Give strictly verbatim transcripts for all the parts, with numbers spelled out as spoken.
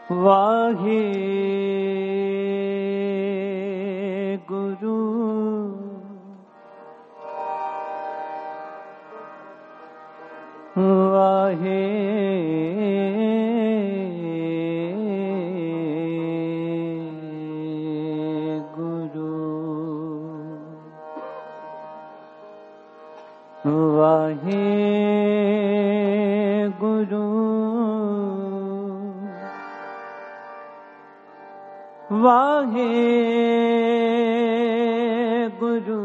ਵਾਹੇ ਗੁਰੂ ਵਾਹੇ ਵਾਹਿਗੁਰੂ ਵਾਹਿਗੁਰੂ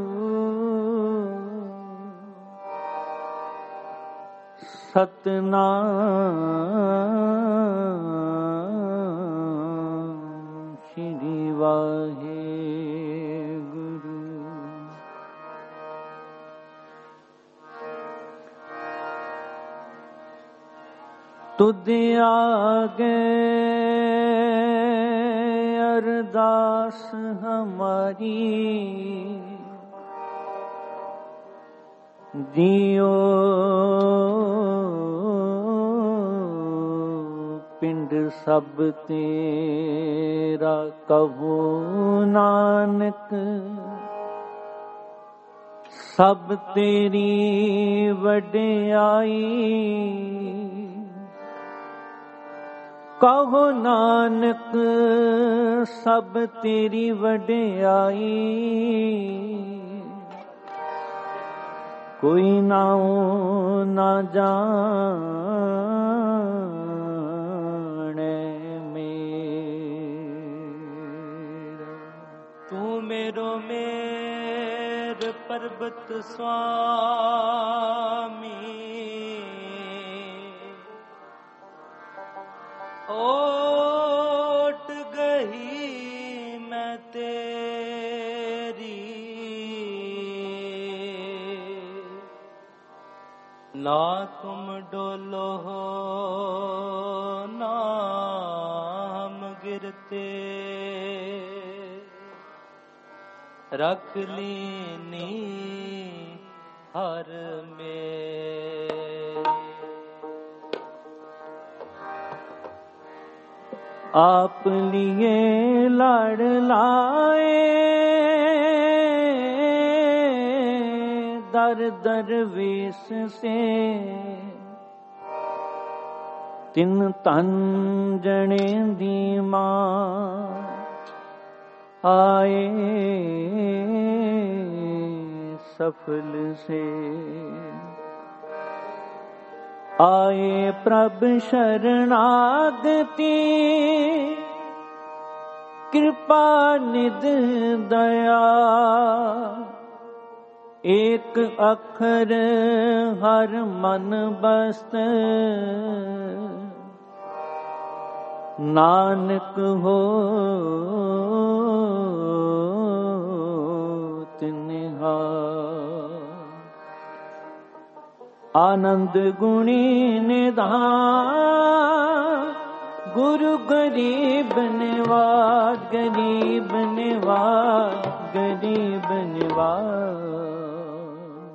ਸਤਨਾਮ ਸ੍ਰੀ ਵਾਹਿਗੁਰੂ। ਤੁਧ ਆਗੇ ਅਰਦਾਸ ਹਮਾਰੀ, ਜਿਉ ਪਿੰਡ ਸਭ ਤੇਰਾ ਕਹੋ ਨਾਨਕ, ਸਭ ਤੇਰੀ ਵਡਿਆਈ ਕਹੋ ਨਾਨਕ, ਸਭ ਤੇਰੀ ਵਡਿਆਈ ਕੋਈ ਨਾਉ ਨਾ ਜਾਣੈ ਮੇਰਾ। ਤੂੰ ਮੇਰੋ ਮੇਰ ਪਰਬਤ ਸੁਆਮੀ, ਓਟ ਗਈ ਮੈਂ ਤੇਰੀ, ਨਾ ਤੁਮ ਡੋਲੋ ਨਾਮ ਗਿਰਤੇ, ਰਖ ਲੀਨੀ ਹਰ ਮੇਰੀ। ਆਪ ਲਿਏ ਲੜ ਲਾਏ, ਦਰ ਦਰਵੇਸ਼ ਸੇ ਤਿਨ ਤਨ ਜਣੇ ਦੀ ਮਾਂ ਆਏ ਸਫਲ ਸੇ। ਆਏ ਪ੍ਰਭ ਸ਼ਰਨਾਗਤੀ, ਕਿਰਪਾ ਨਿਧ ਦਇਆ, ਏਕ ਅੱਖਰ ਹਰ ਮਨ ਬਸਤ, ਨਾਨਕ ਹੋ ਤਿਨਹਾਰ। ਆਨੰਦ ਗੁਣੀ ਨਿਧਾਨ, ਗੁਰੂ ਗਰੀਬ ਨਿਵਾਜ, ਗਰੀਬ ਨਿਵਾਜ, ਗਰੀਬ ਨਿਵਾਜ।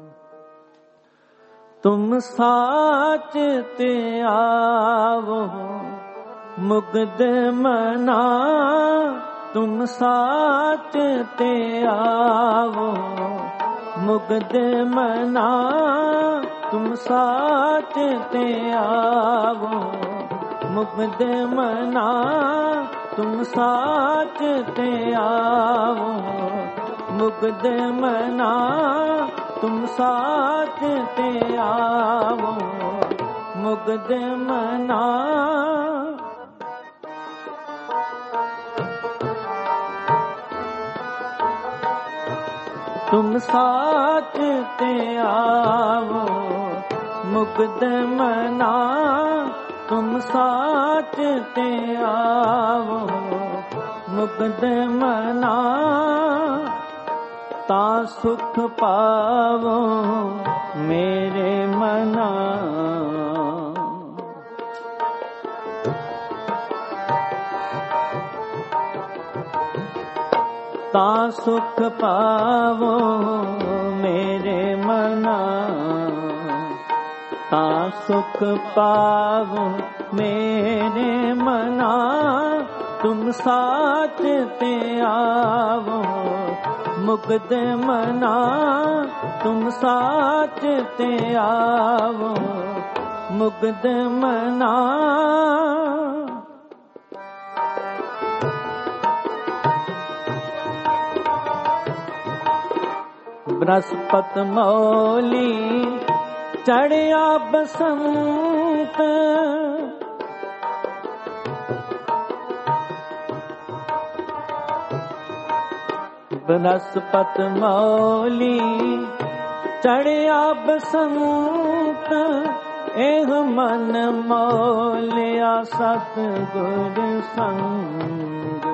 ਤੁਮ ਸਾਚ ਤੇ ਆਵੋ ਮੁਗਧ ਮਨਾ, ਤੁਮ ਸਾਚ ਤੇ ਆਵੋ ਮੁਗਧ ਮਨਾ, ਤੁਮ ਸਾਚ ਤੇ ਆਵੋ ਮੁਗਧ ਮਨਾ, ਤੁਮ ਸਾਚ ਤੇ ਆਵੋ ਮੁਗਧ ਮਨਾ, ਤੁਮ ਸਾਚ ਤੇ ਆਵੋ ਮੁਗਧ ਮਨਾ। ਤੁਮ ਸਾਚ ਤੇ ਆਵੋ ਮੁਗਧ ਮਨਾ, ਤੁਮ ਸਾਚ ਤੇ ਆਵੋ ਮੁਗਧ ਮਨਾ, ਤਾਂ ਸੁਖ ਪਾਵੋ ਮੇਰੇ ਮਨਾ। ਤਾਂ ਸੁਖ ਪਾਵੋ ਮੇਰੇ ਮਨਾ, ਤਾਂ ਸੁਖ ਪਾਵੋ ਮੇਰੇ ਮਨਾ। तुम साच ते आवो, मुग्ध मना तुम साच ते आवो, मुग्ध मना। बृहस्पत मौली चढ़िया बसंत, बृहस्पत मौली चढ़िया बसंत, एह मन मौलिया सतगुर संग।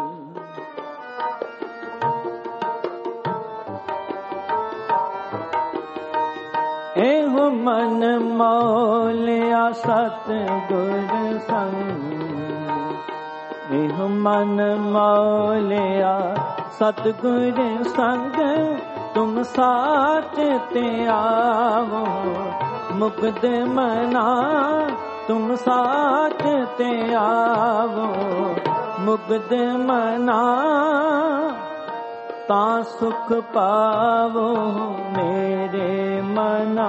एह मन मौलिया सतगुर संग, एह मन मौलिया सतगुर संग, तुम साच ते आवो, मुग्ध मना तुम साच ते आवो, मुग्ध मना। ता सुख पावो मेरे मना,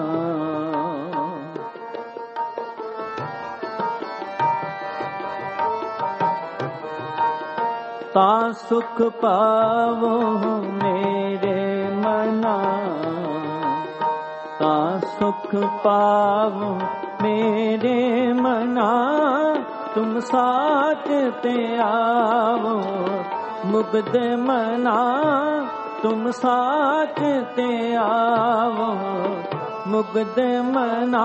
ता सुख पावो मेरे मना, ता सुख पावो मेरे मना। तुम साच ते आवो, मुग्ध मना तुम साच ते आवो, मुग्ध मना।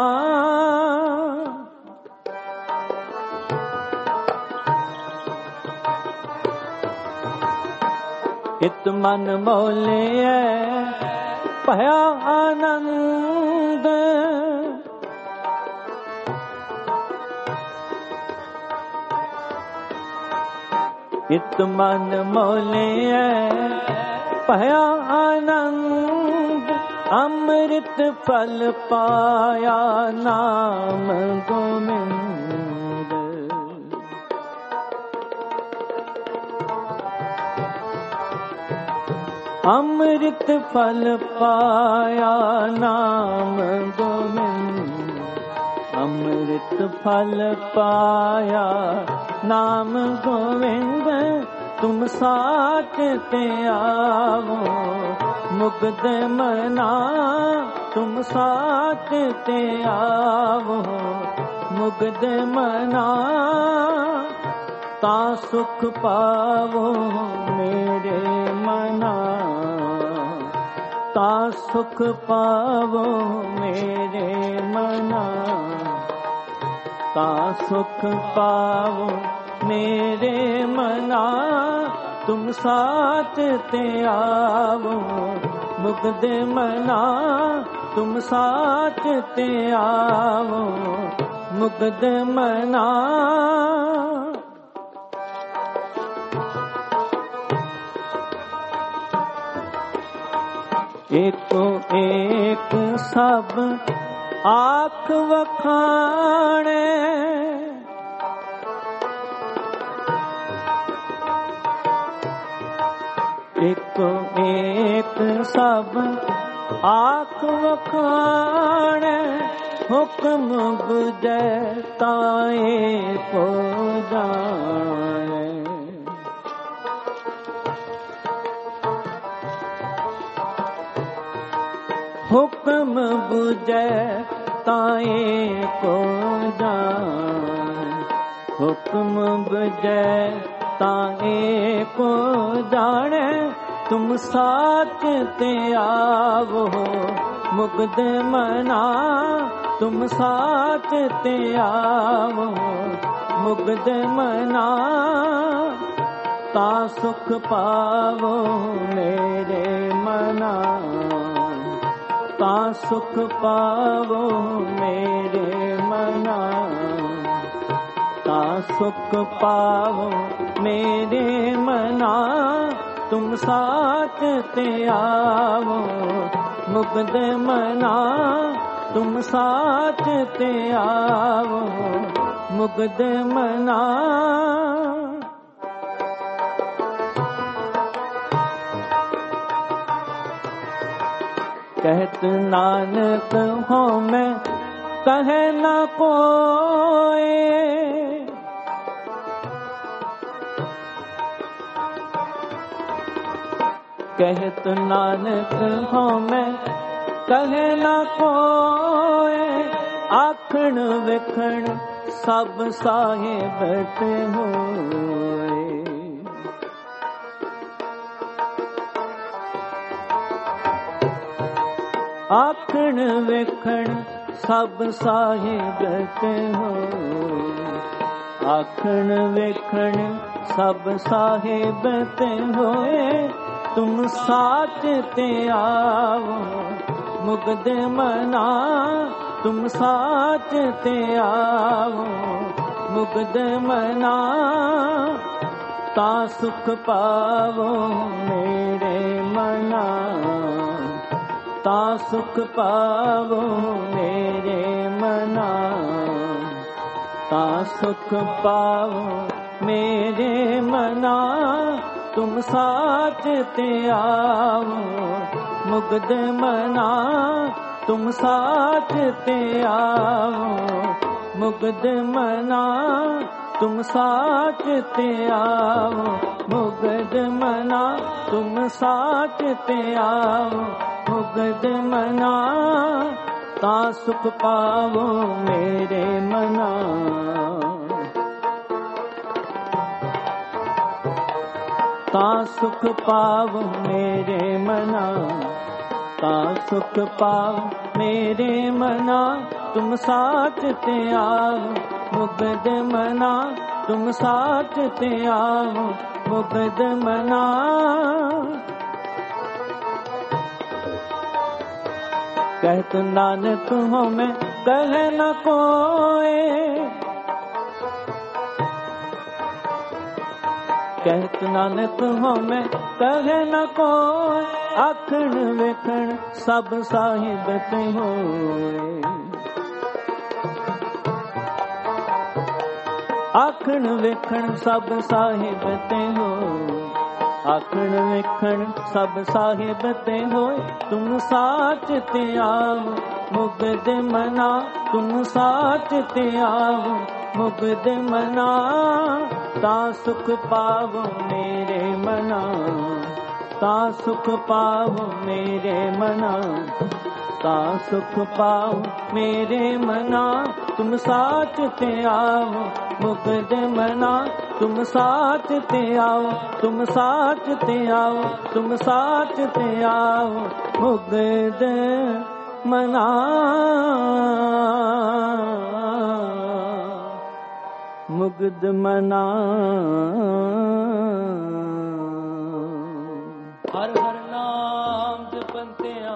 इत मन मोलिए भया आनंद, इत मन मोलिए भया आनंद, अमृत फल पाया नाम गोविंद। अमृत फल पाया नाम गोविंद, अमृत फल पाया नाम गोविंद। तुम साच ते आवो, मुग्ध मना तुम साच ते आवो, मुग्ध मना। ता सुख पावो मेरे मना, ता सुख पावो मेरे मना, ता सुख पावो मेरे मना। तुम साच ते आवो, मुग्ध मना तुम साच ते आवो, मुग्ध मना। एको एक सब आख वखाणे, एको एक सब आख वखाणे। हुक्म बुझे ताए को जाने, हुक्म बुझे ताए को जाने, हुक्म बुझे ताए को जाने। तुम साच ते आवो, मुग्ध मना तुम साच ते आवो, मुग्ध मना। ता सुख पावो मेरे मना, ता सुख पावो मेरे मना, ता सुख पावो मेरे मना। तुम साच ते आवो, मुग्ध मना तुम साच ते आवो, मुग्ध मना। कहत नानक हो मैं कहे न कोई, कहत नानक हो मैं कहे न कोई, आखण विखण सब साहिब ते होए। आखण विखण सब साहिब ते होए, आखण विखण सब साहिब ते होए। तुम साच ते आवो मुग्ध मना, तुम साच ते आवो मुग्ध मना, ता सुख पावो मेरे मना, ता सुख पावो मेरे मना, ता सुख पावो मेरे मना। तुम साच ते आवो मुग्ध मना, तुम साच ते आवो मुग्ध मना, तुम साच ते आवो मुग्ध मना, तुम साच ते आवो मुग्ध मना, ता सुख पावो मेरे मना। ता सुख पाव मेरे मना, ता सुख पाव मेरे मना, तुम साच ते आवो मुग्ध मना, तुम साच ते आवो मुग्ध मना। कहत नानक हो मैं कहे न कोई, कहत नानक हो मैं कहे न कोई, आखण विखण सब साहिब ते होए। आखण विखण सब साहिब ते होए, आखण विखण सब साहिब ते होए। तुम साच ते आवो मुग्ध मना, तुम साच ते आवो मुग्ध मना, ता सुख पावो मेरे मना, ता सुख पावो मेरे मना, ता सुख पावो मेरे मना। तुम साच ते आवो मुग्ध मना, तुम साच ते आओ, तुम साच ते आओ, तुम साच ते आओ मुग्ध मना। मुग्ध मना। हर हर नाम जपंतिया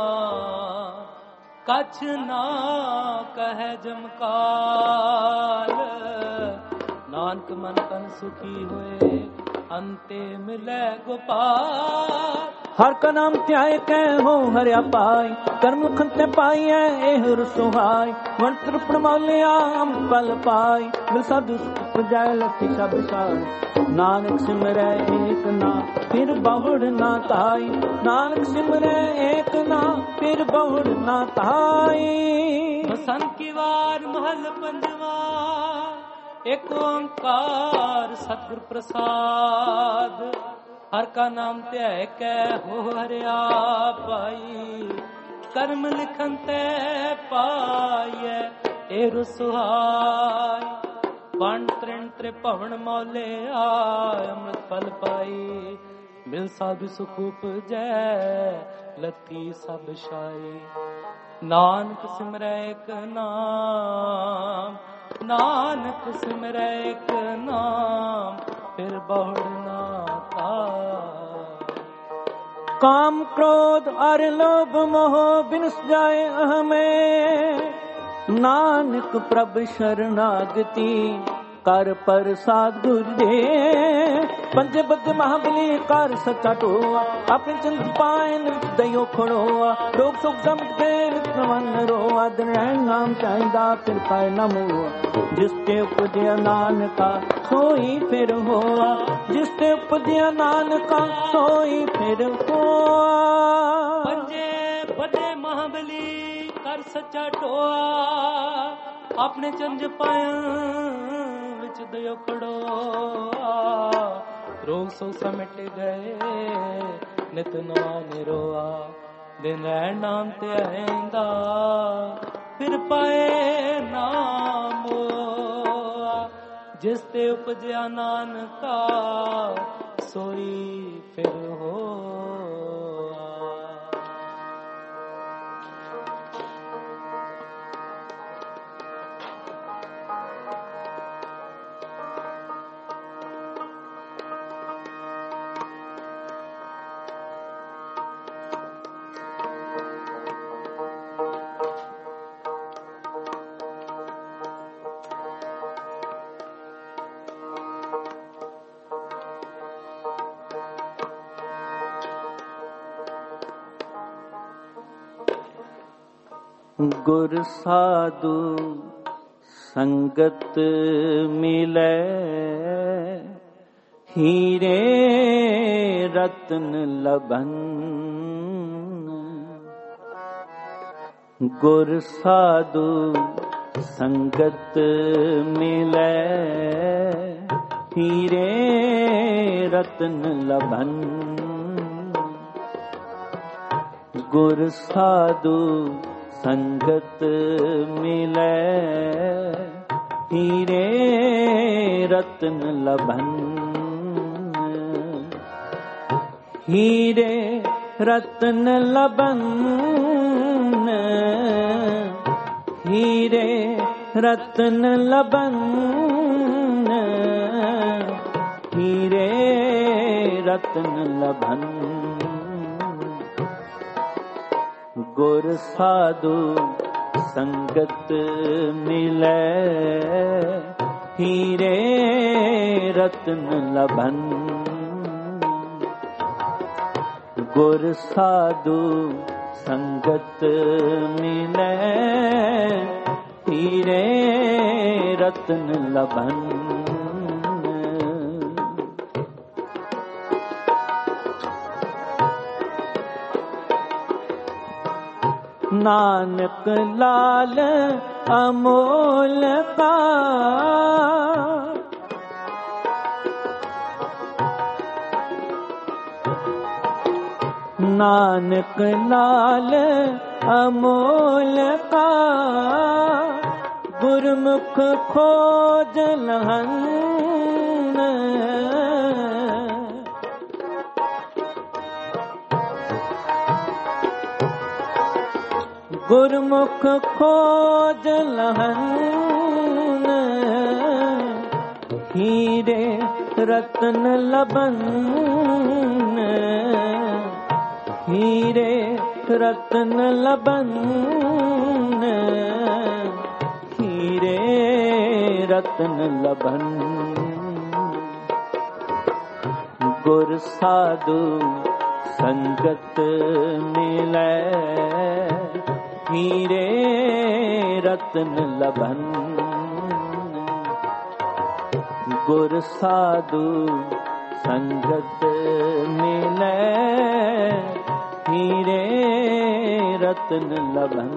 कछ ना कह जमकाल, नानक मन तन सुखी होए अंते मिले गोपाल। हर का नाम त्याय कै हो हरिया पाई, कर्म खंते पाई है एहर सुहाई। वन तृपण मौलिया हम पल पाई, मिल साधु सुख जाय लखी सब साई। नानक सिमरै एक ना फिर बहुड़ ना ताई, नानक सिमरै एक ना फिर बहुड़ ना ताई। बसंत की वार महल पंजवा, एक ओंकार सतगुर प्रसाद। हर का नाम त्याय कै हो हरिया पाई, कर्म लिखन ते पाइए ए सुहाय। वण त्रिण त्रिभवन मौले आय, अमृत फल पाई। मिल साधु सुख उपजै लती सब शाई। नानक सिमरै एक नाम, नानक सिमरै एक नाम फिर बहुड़ ना ताई। काम क्रोध और लोभ मोह बिनस जाए हमें, नानक प्रभु शरणागति कर प्रसाद गुर दे। पंजे बद महाबली कर सच्चा टोआ, अपने चंद पायन दयो खड़ोआ। रोग सुख समझ गए नितवन रोआ, दिन रहन नाम चाहिदा फिर पाए न मोआ। जिसते उपजया नानका सोई फिर होआ, जिसते उपजया नानका सोई फिर होआ। पंजे दे महाबली कर सच्चा टोआ अपने चंज पाया विच दयो खड़ोआ रोग सो समिट गए नित नवा निरोआ दिन रहन नाम ते आएंदा फिर पाए नाम जिस ते उपजया नानका सोई फिर हो गुर साधु संगत मिले हीरे रत्न लभन गुर साधु संगत मिले हीरे रत्न लभन गुर साधु संगत मिले हीरे रत्न लभन हीरे रत्न लभन हीरे रत्न लभन हीरे रत्न लभन गुर साधु संगत मिले हीरे रत्न लभन गुर साधु संगत मिले हीरे रत्न लभन नानक लाल अमोल का नानक लाल अमोल का गुरमुख खोज लहन गुरमुख खोज लहन हीरे रत्न लभन हीरे रत्न लभन हीरे रत्न लभन गुर साधु संगत मिले हीरे रत्न लभन गुर साधु संगत मिले हीरे रत्न लभन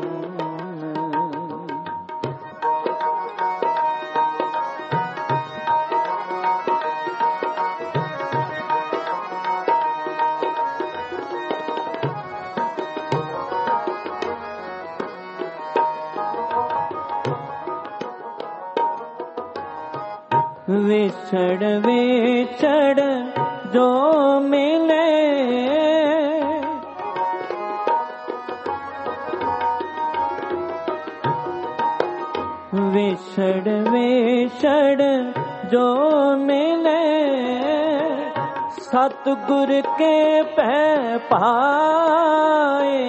विछड़ विछड़ जो मिले विछड़ विछड़ जो मिले सतगुर के पै पाए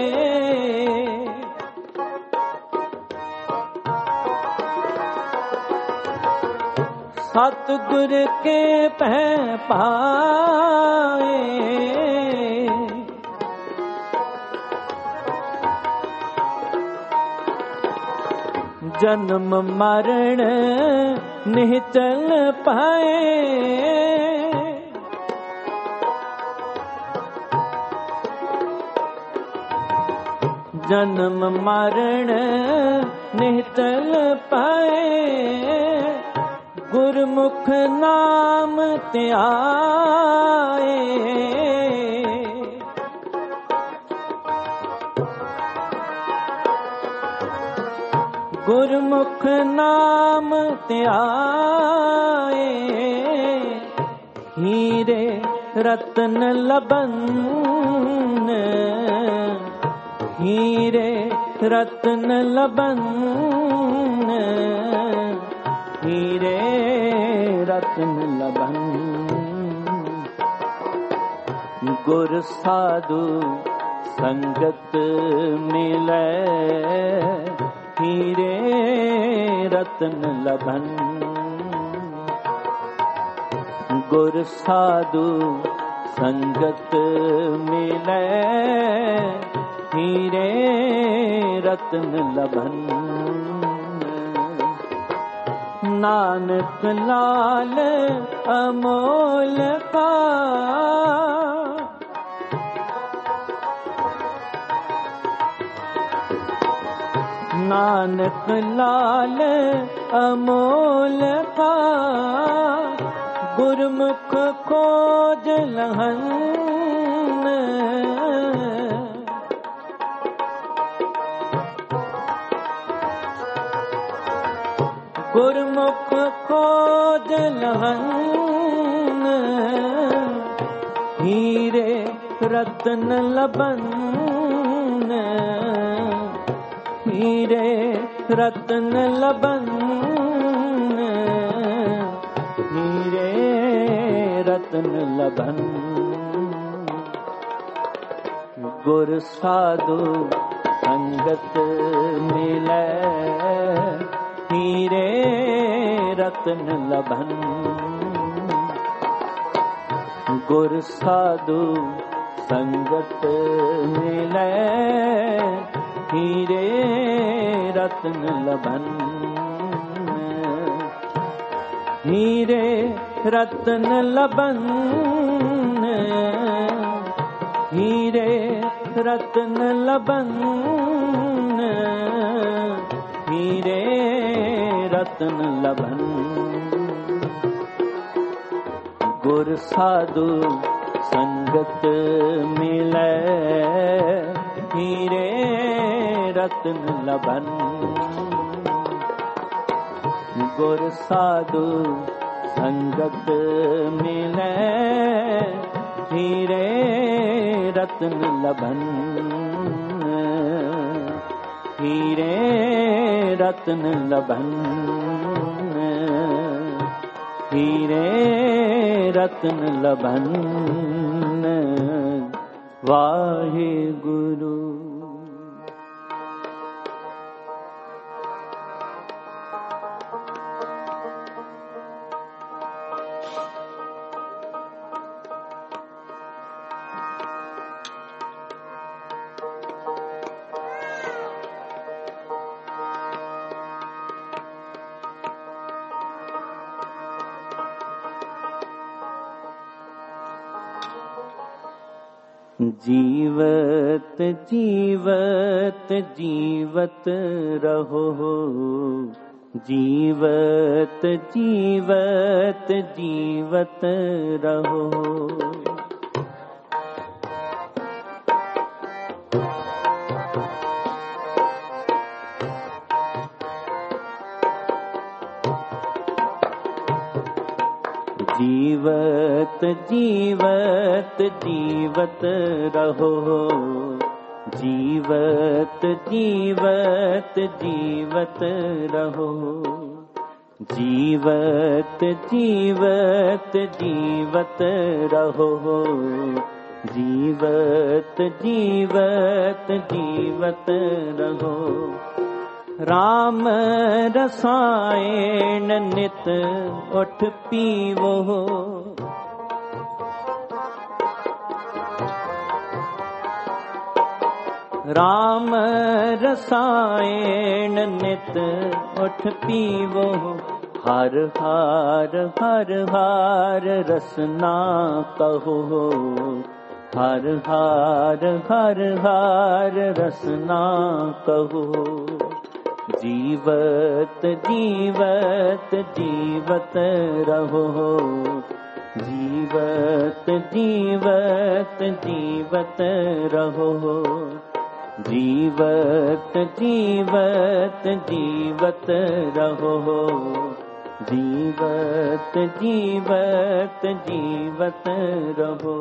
सतगुर के पै पाए जन्म मरण निश्चल पाए जन्म मरण निहतल पाए, गुरमुख नाम त्याए। गुरमुख नाम त्याए, हीरे रतन लबन, हीरे रतन लबन, हीरे रतन लबन। गुर साधु संगत मिलै, हीरे रतन लबन। गुर साधु संगत मिलै, हीरे रतन लबन। नानक लाल अमोल का, नानक लाल अमोल का, गुरमुख खोज लहन। गुरमुख खोज लहन, हीरे रतन लबन, हीरे रतन लबन, हीरे रतन लबन। गुर साधु संगत मिलै, हीरे रतन लबन। गुर साधु संगत मिलै, हीरे रतन लबन। हीरे रतन लबन, हीरे रतन लबन, हीरे रतन लबन। गुर साधु संगत मिलै, हीरे रतन लबन। गुर साधु संगत मिलै, हीरे रतन लबन। हीरे रतन लबन, हीरे रतन लबन। वाहे गुरु। जीवत जीवत जीवत रहो, जीवत जीवत जीवत रहो। जीवत जीवत जीवत रहो, जीवत जीवत जीवत रहो। जीवत जीवत जीवत रहो, जीवत जीवत जीवत रहो। राम रसायन नित उठ पीवो, राम रसायन नित उठ पीवो। हर हर हर हर रसना कहो, हर हार हर हार रसना कहो। जीवत जीवत जीवत रहो, जीवत जीवत जीवत रहो, जीवत जीवत जीवत रहो, जीवत जीवत जीवत रहो।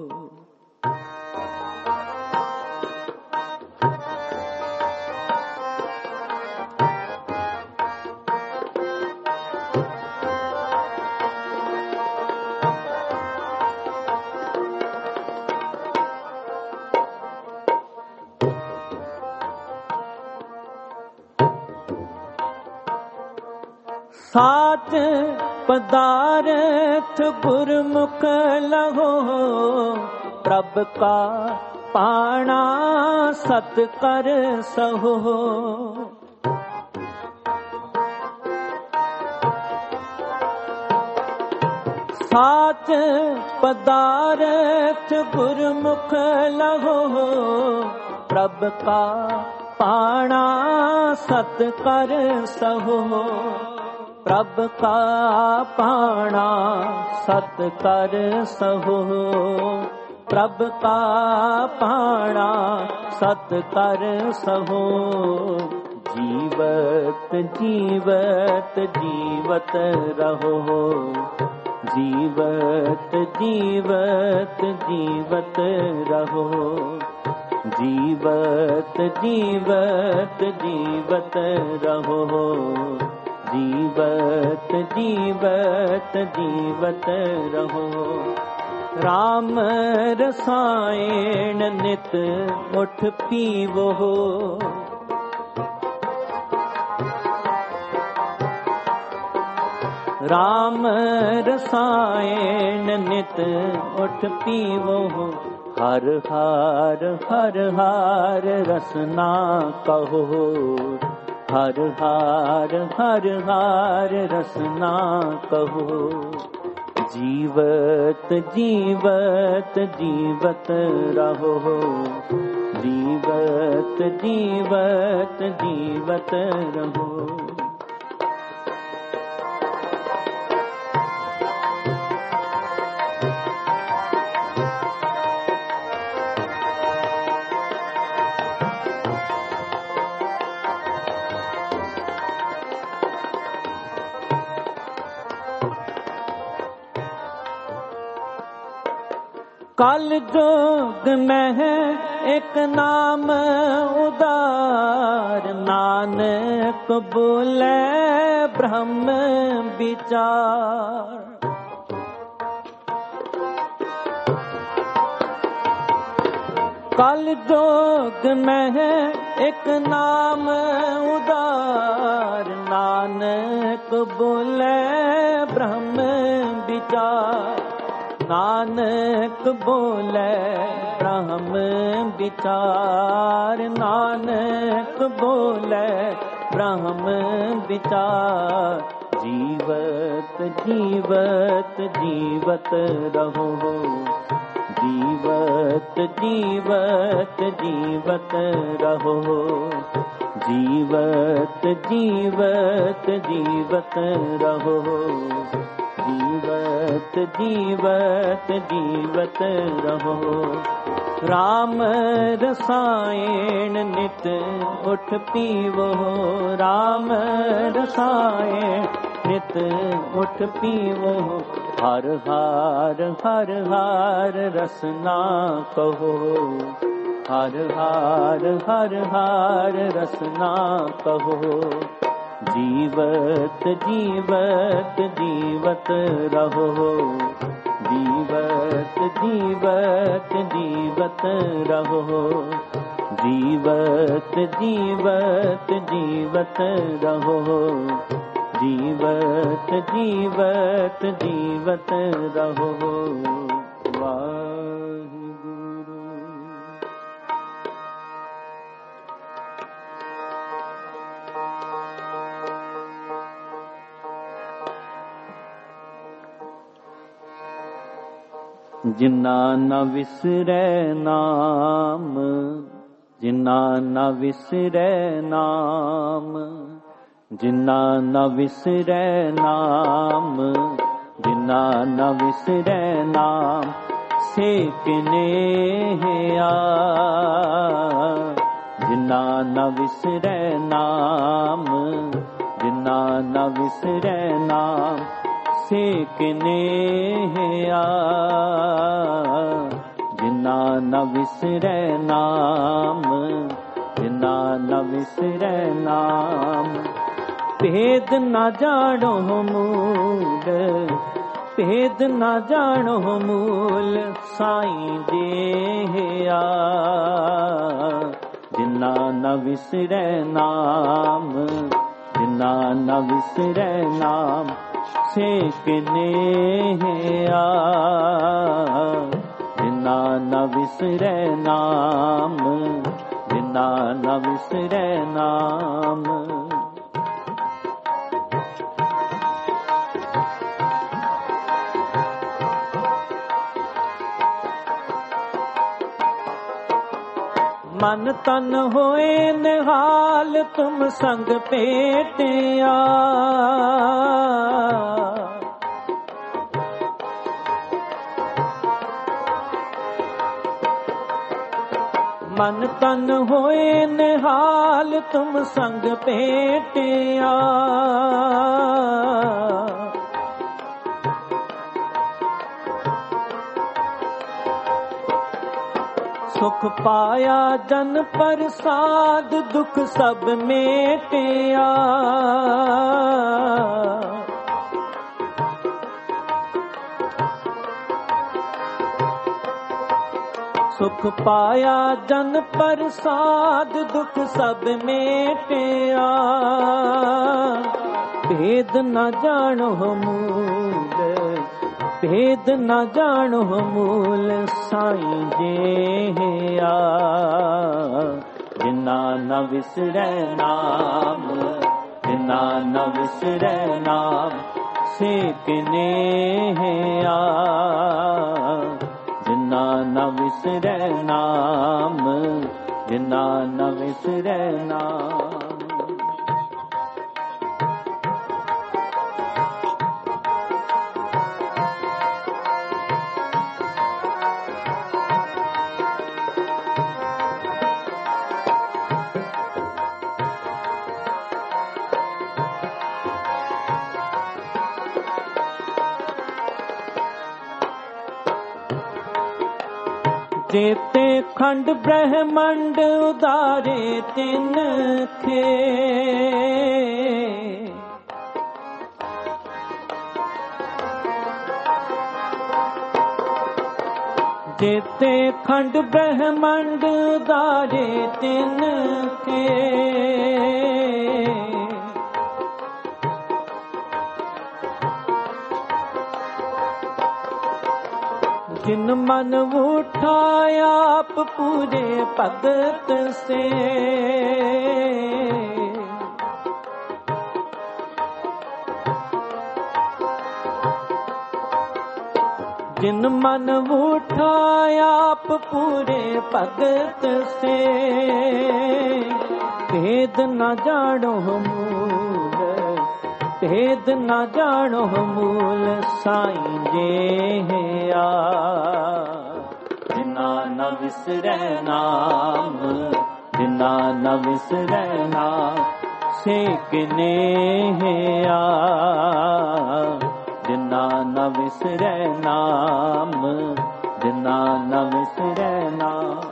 साच पदार्थ गुरमुख लहो, प्रभ का पाणा सत कर सहो। साच पदार्थ गुरमुख लहो, प्रभ का पाणा सत कर सहो। प्रभ का पाणा सत कर सहो, प्रभ का पाणा सत कर सहो। जीवत जीवत जीवत रहो, जीवत जीवत जीवत रहो, जीवत जीवत जीवत रहो, जीवत जीवत जीवत रहो। राम रसायन नित उठ पीवो, राम रसायन नित उठ पीवो। हर हार हर हार रसना कहो, हर हार हर हार रसना कहो। जीवत जीवत जीवत रहो, जीवत जीवत जीवत रहो। कल जोग में है एक नाम उदार, नानक बोले ब्रह्म विचार। कल जोग में है एक नाम उदार, नानक बोले ब्रह्म विचार। नानक बोले ब्रह्म विचार, नानक बोले ब्रह्म विचार। जीवत जीवत जीवत रहो, जीवत जीवत जीवत रहो, जीवत जीवत जीवत रहो, जीवत जीवत जीवत रहो। राम रसायन नित उठ पीवो, राम रसायन नित उठ पीवो। हर हार हर हार रसना कहो, हर हार हर हार रसना कहो। जीवत जीवत जीवत रहो, जीवत जीवत जीवत रहो, जीवत जीवत जीवत रहो, जीवत जीवत जीवत रहो। जिन्ना न विसरै नाम, जिन्ना न विसरै नाम, जिन्ना न विसरै नाम, जिन्ना न विसरै नाम, सेकने आ। जिन्ना न विसरै नाम, जिन्ना न विसरै नाम, सेकने आ। जिन्ना न विसरै नाम, जिन्ना न विसरै नाम, भेद न जानो मूल, भेद न जानो मूल, साईं देहिया। जिन्ना न विसरै नाम, जिन्ना न विसरै नाम, सेकने आ। जिन्ना न विसरै नाम, जिन्ना न विसरै नाम। मन तन होए निहाल, तुम संग भेटिया। मन तन होए निहाल, तुम संग भेटिया। सुख पाया जन प्रसाद, दुख सब मेटिया। सुख पाया जन प्रसाद, दुख सब मेटिया। भेद न जानो मूल, भेद न जानो मूल, साईं देहिया। जिन्ना न विसरै नाम, जिन्ना न विसरै नाम, सेकने आ। जिन्ना न विसरै नाम, जिन्ना न विसरै नाम। जेते खंड ब्रह्मंड उदारे तिन थे। जेते खंड ब्रह्मंड उदारे तिन थे। जिन मन उठाया आप पूरे भगत से। जिन मन उठाया आप पूरे भगत से। भेद न जानो मूल, भेद न जानो मूल, साईं देहिया। जिन्ना न विसरै नाम, जिन्ना न विसरै नाम, सेकने आ। जिन्ना न विसरै नाम, जिन्ना न विसरै नाम।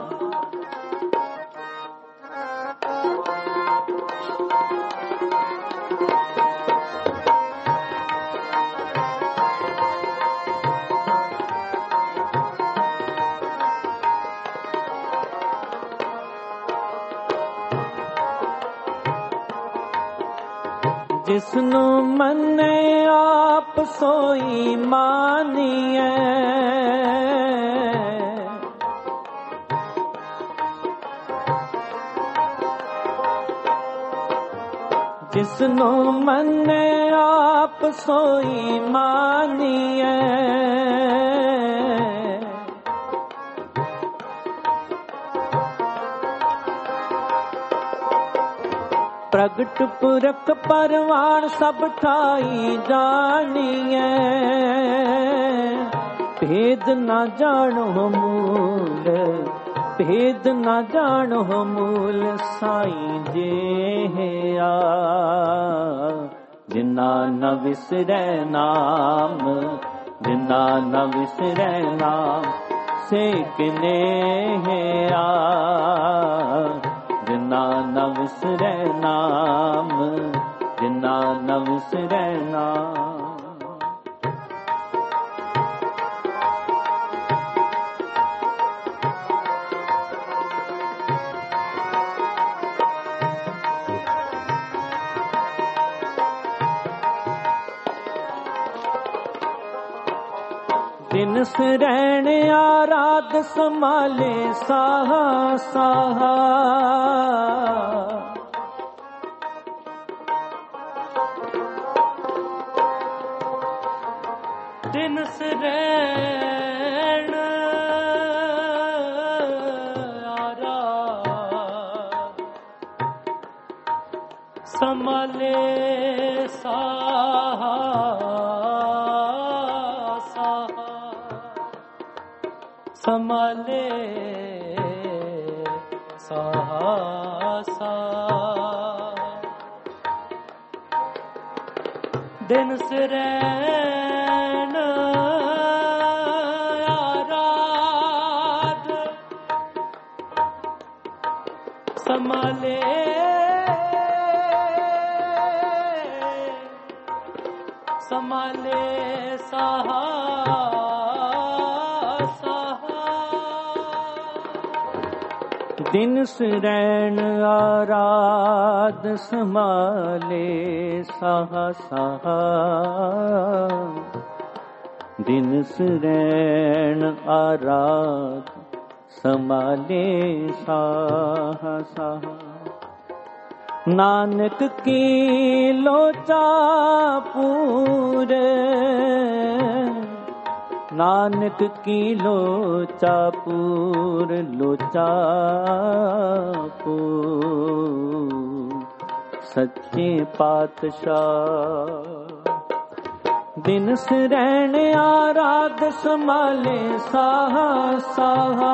जिसनु मने आप सोई मानिए। जिसनु मने आप सोई मानिए। पुरख परवान सब ठाई जानिए, भेद न जानो मूल, भेद न जानो मूल साईं जे आ, जिना न विसरै नाम, जिना न विसरै नाम से किने आ, जिना न विसरै नाम, जिना न विसरै नाम। दिन सरैण आराध संभाले साहा साहा, दिन सरैण आराध संभाले साहा, संभाले साहा, दिन सरैण आराध संभाले संभाले साहा, दिन सरैण आराध संभाले साहा साहा, दिन सरैण आराध संभाले साहा साहा। नानक की लोचा पूरे, नानक की लोचा पूर, लोचा पूर सच्चे पातशाह। दिन सरैण आराध संभाले साहा साहा,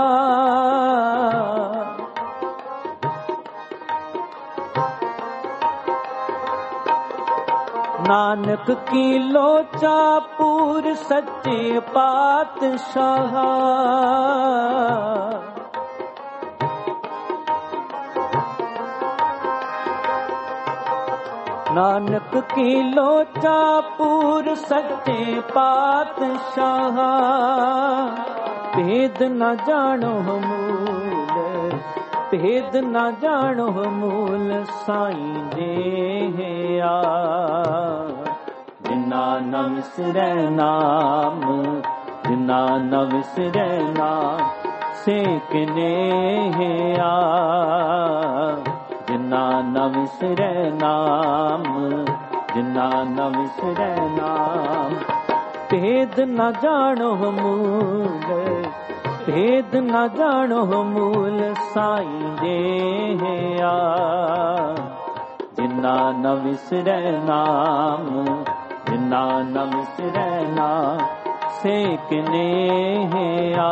नानक की लोचा पूर सच्चे पातशाह। नानक की लोचा पूर सच्चे पातशाह, भेद न जानो मूल, भेद न जानो मूल साईं जे आ, जिना न विसरै नाम, जिना न विसरै नाम से किने आ, जिना न विसरै नाम, जिना न विसरै नाम। भेद न जानो मूल, भेद न जानो मूल साईं जे आ, जिना न विसरै नाम, जिना न विसरै नाम से किने आ,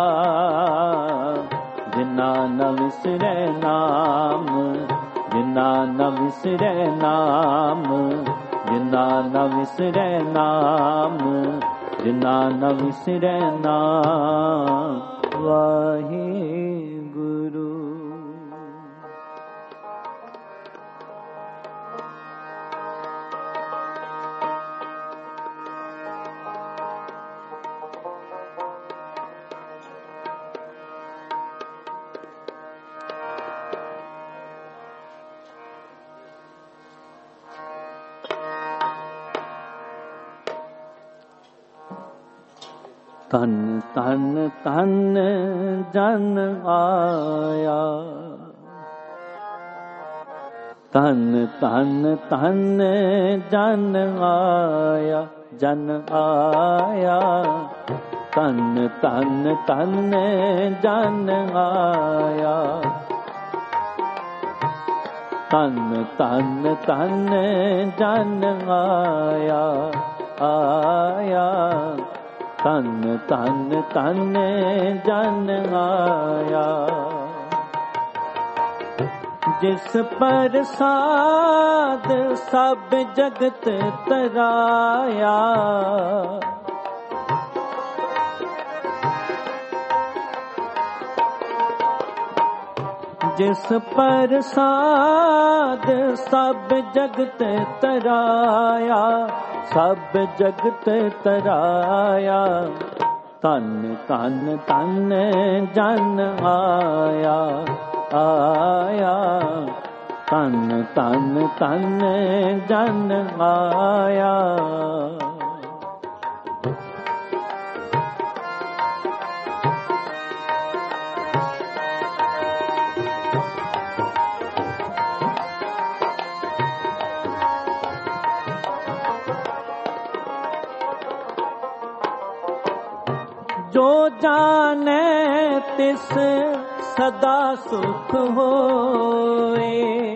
जिना न विसरै नाम, जिना न विसरै नाम, जिना न विसरै नाम, जिना न विसरै नाम। वाहे गुरु। तन तन तन जन आया, तन तन तन जन आया, जन आया, तन तन तन जन आया। तन तन तन जन आया आया, तन तन तन जन आया। जिस प्रसाद सब जगत तराया, जिस प्रसाद सब जगत तराया, सब जगत तराया। तन तन तन जन आया आया, तन तन तन जन आया। जो जाने तिस सदा सुख होए,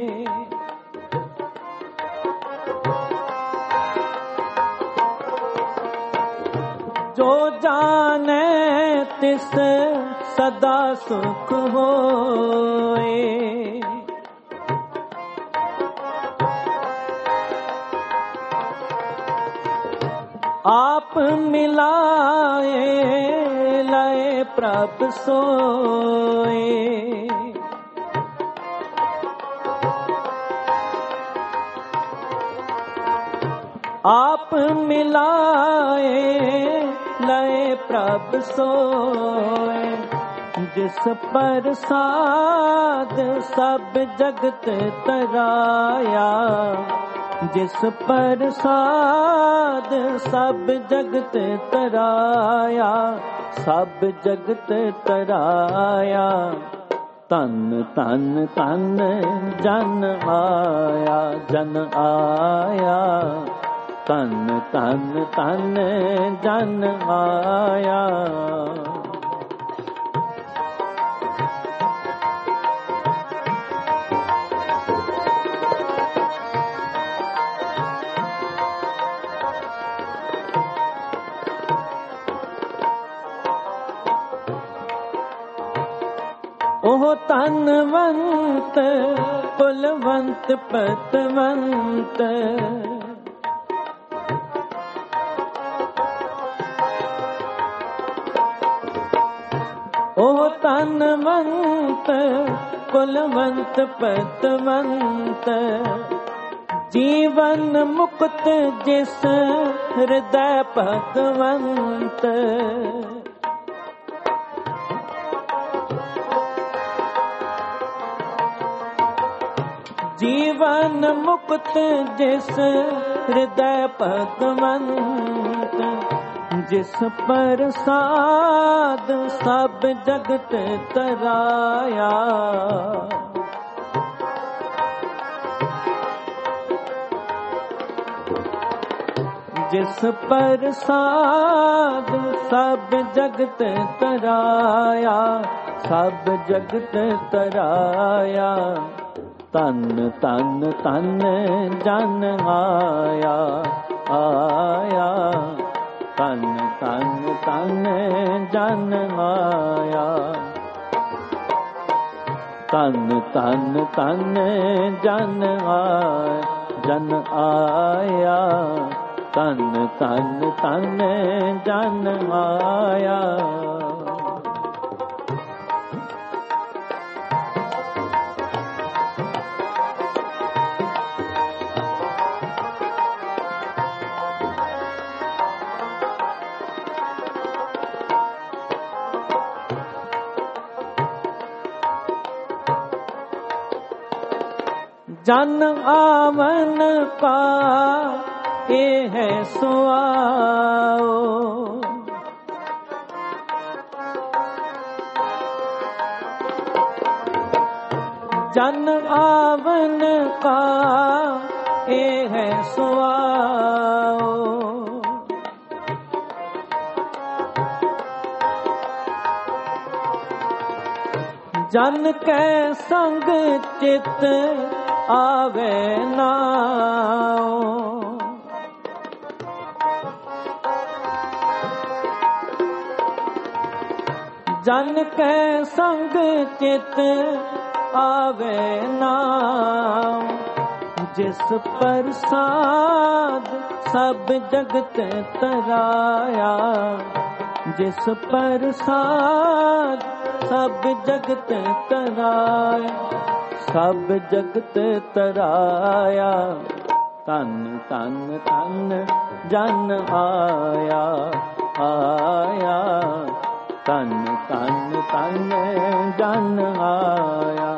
जो जाने तिस सदा सुख होए। आप मिलाए लय प्रभ सोए, आप मिलाए लय प्रभ सोए। जिस प्रसाद सब जगत तराया, जिस प्रसाद सब जगत तराया, सब जगत तराया। तन तन तन जन आया जन आया, तन तन तन जन आया। ओह तनवंत कुलवंत पतवंत, ओह तनवंत कुलवंत पतवंत। जीवन मुक्त जिस हृदय भगवंत, जीवन मुक्त जिस हृदय भगवंत। जिस प्रसाद सब जगत तराया, जिस प्रसाद सब जगत तराया, सब जगत तराया। तन तन तन जन आया आया, तन तन तन जन आया। तन तन तन जन आया जन आया, तन तन तन जन आया। जन आवन का ये है सुआओ, जन आवन का ये है सुआओ। जन के संग चित आवे नाओ। जन के संग चित आवे नाम, जिस प्रसाद सब जगत तराया। जिस प्रसाद सब जगत तराया, सब जगत तराया। तन तन तन जन आया आया, तन तन तन जन आया।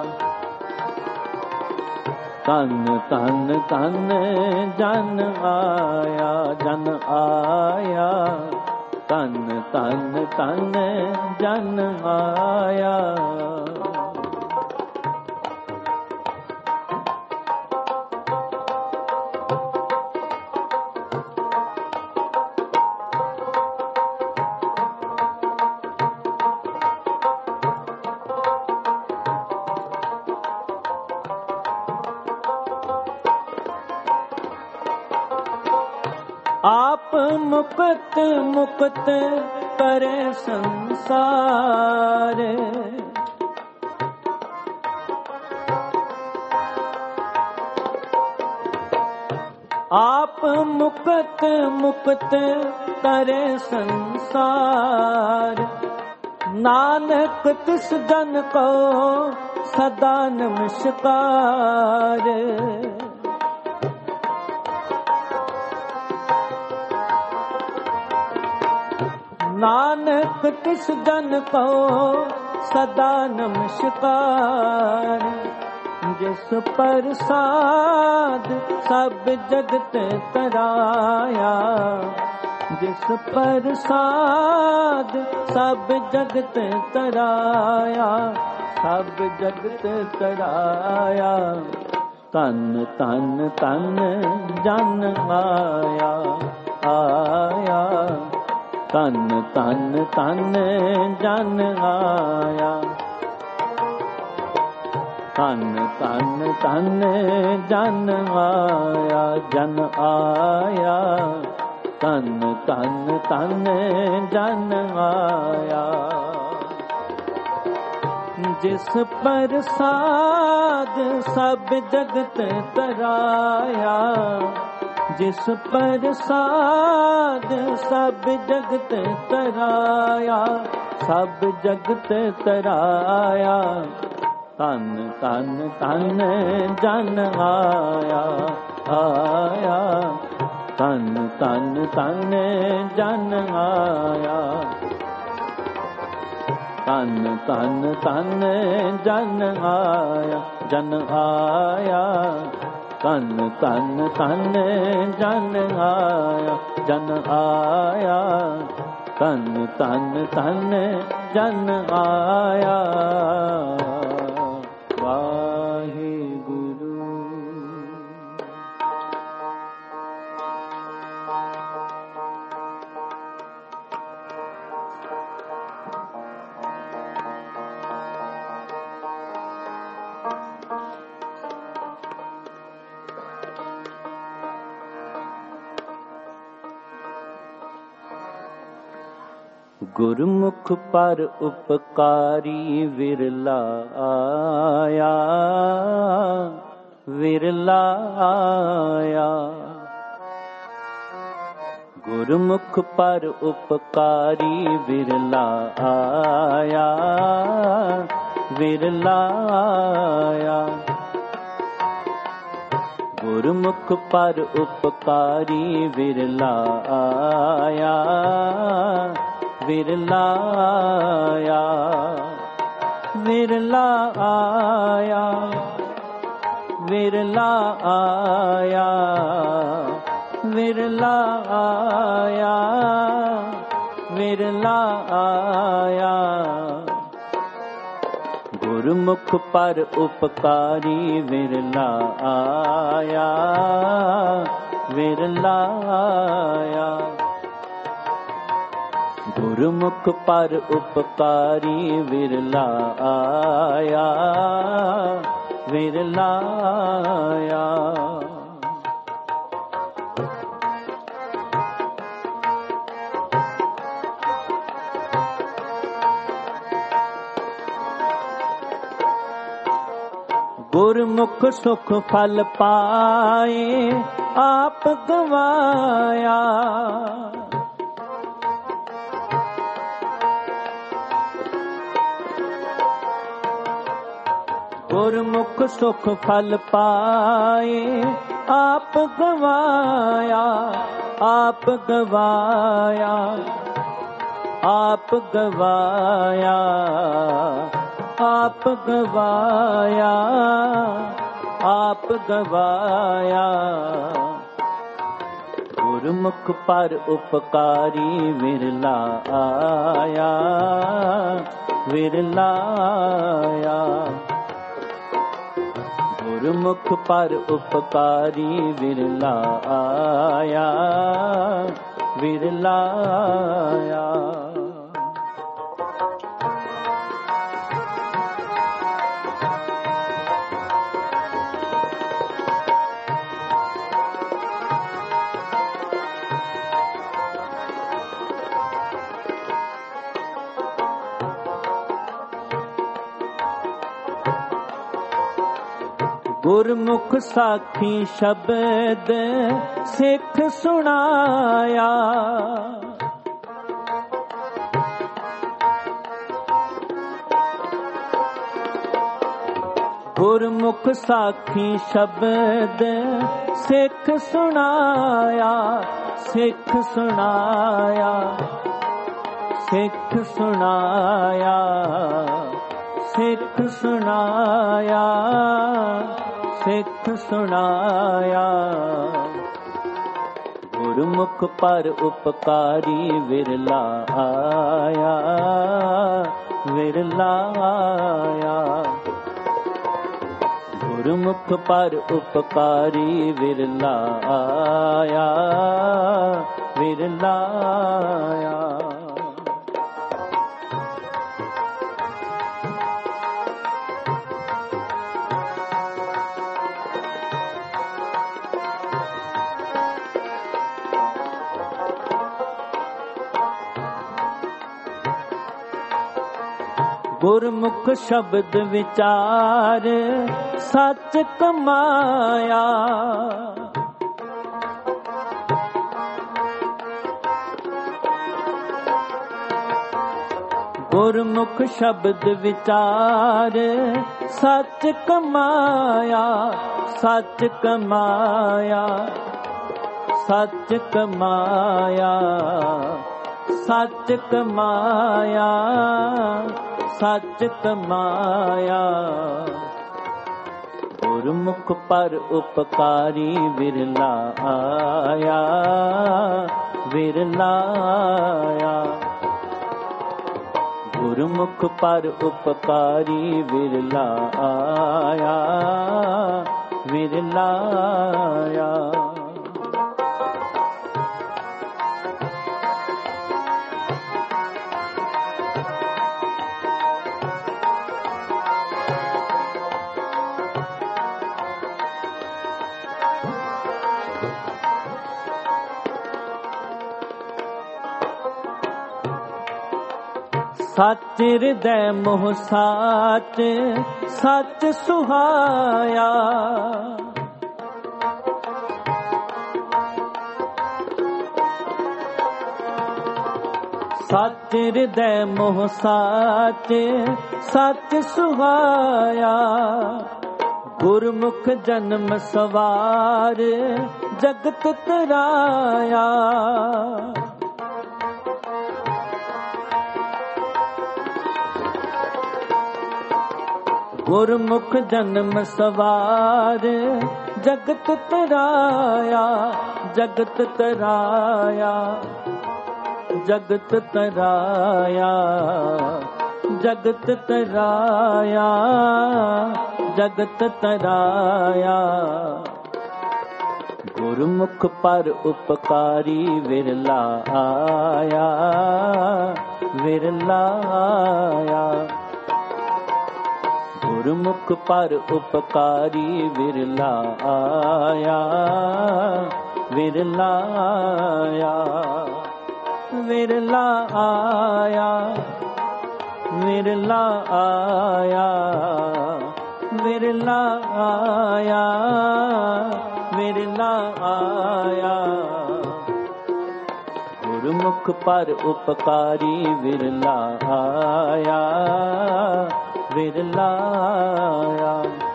तन तन तन जन आया, जन आया। तन तन तन जन आया। आप मुक्त मुक्त करे संसार। आप मुक्त मुक्त करे संसार। नानक तिस जन को सदा नमस्कार। नानक तिस जन को सदा नमस्कार। जिस प्रसाद सब जगत तराया। जिस प्रसाद सब जगत तराया, सब जगत तराया। तन तन तन जन आया आया, तन तन तन जन आया। तन तन तन जन आया, जन आया। तन तन तन जन आया। जिस प्रसाद सब जगत तराया। जिस प्रसाद सब जगत तराया, सब जगत तराया। तन तन तन जन आया आया, तन तन तन जन आया। तन तन तन जन आया, जन आया। तन तन तन जन आया, जन आया। तन तन तन जन आया। वाहिगुरु। गुरमुख पर उपकारी विरला आया, विरला आया। गुरमुख पर उपकारी विरला आया, विरला आया। गुरमुख पर उपकारी विरला आया, विरला आया, विरला आया, विरला आया, विरला आया, विरला आया। गुरमुख पर उपकारी विरला आया, विरला आया। गुरमुख पर उपकारी विरला आया, विरला आया। गुरमुख सुख फल पाए आप गवाया। गुरमुख सुख फल पाए आप गवाया। आप गवाया, आप गवाया, आप गवाया, आप गवाया। गुरमुख पर उपकारी विरला आया। विरला आया। गुरमुख पर उपकारी विरला आया। विरला आया। गुरमुख साखी शब्द सिख सुनाया। गुरमुख साखी शब्द सिख सुनाया। सिख सुनाया, सिख सुनाया, सिख सुनाया, सिख सुनाया। गुरमुख पर उपकारी विरला आया। विरला आया। गुरमुख पर उपकारी विरला आया। विरला आया। गुरमुख शब्द विचार सच कमाया। गुरमुख शब्द विचार सच कमाया। सच कमाया, सच कमाया, सच कमाया, सच कमाया। गुरमुख पर उपकारी विरला आया। विरला आया। गुरमुख पर उपकारी विरला आया। विरला आया। सच हृदय मोह साच सच सुहाया। सच हृदय मोह साच सच सुहाया। गुरमुख जन्म सवार जगत तराया। गुरमुख जन्म सवार जगत तराया। जगत तराया, जगत तराया, जगत तराया, जगत तराया। गुरमुख पर उपकारी विरला आया। विरला आया। गुरुमुख पर उपकारी विरला आया, विरला आया, विरला आया, विरला आया, विरला आया, विरला आया। गुरुमुख पर उपकारी विरला आया, विरला आया।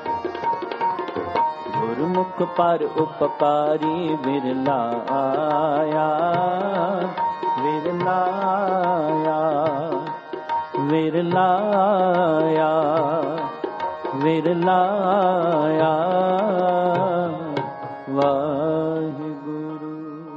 गुरुमुख पर उपकारी विरला आया, विरला आया, विरला आया, विरला आया। वाहिगुरु।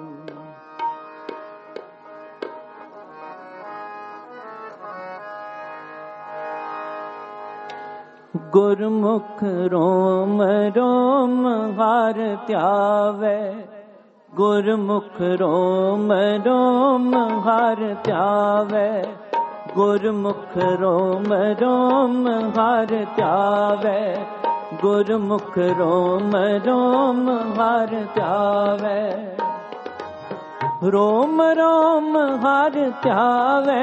गुरमुख रोम रोम हर त्यावे, गुरमुख रोम रोम हर त्यावे, गुरमुख रोम रोम हर त्यावे, गुरमुख रोम रोम हर त्यावे, रोम रोम हर त्यावे,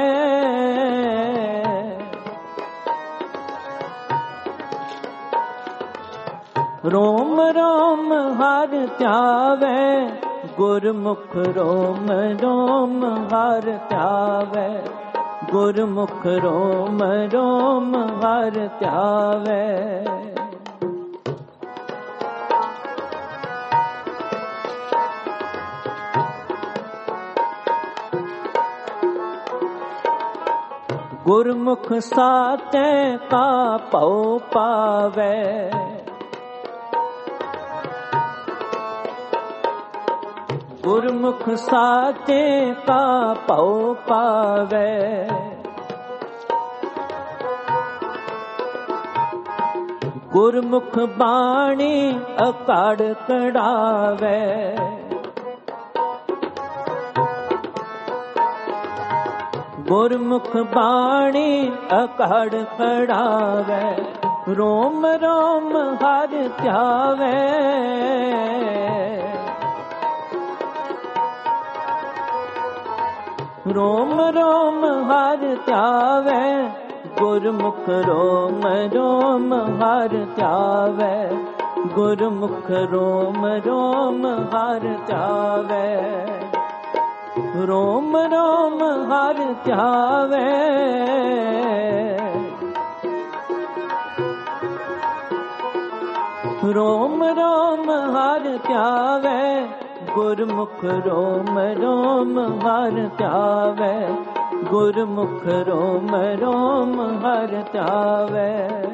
रोम रोम हर त्यावे, गुरमुख रोम रोम हर त्यावे, गुरमुख रोम रोम हर त्यावे। गुरमुख साते का पौ पावे, गुरमुख साचे का पौ पावे, गुरमुख बाणी अकाड़ कड़ावे, गुरमुख बाणी अकाड़ कड़ावे, रोम रोम हर त्यावे, रोम रोम हर त्यावे, गुरमुख रोम रोम हर त्यावे, गुरमुख रोम रोम हर त्यावे, रोम रोम हर त्यावे, रोम रोम हर त्यावे, गुरमुख रोम रोम हर त्यावे, गुरमुख रोम रोम हर त्यावे।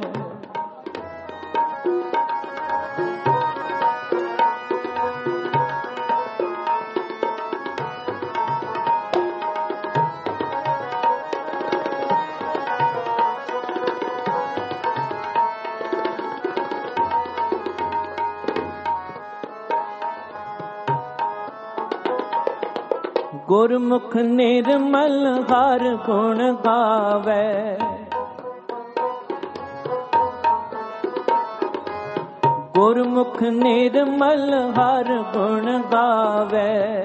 गुरमुख निर्मल हर गुण गावे, गुरमुख निर्मल हर गुण गावे,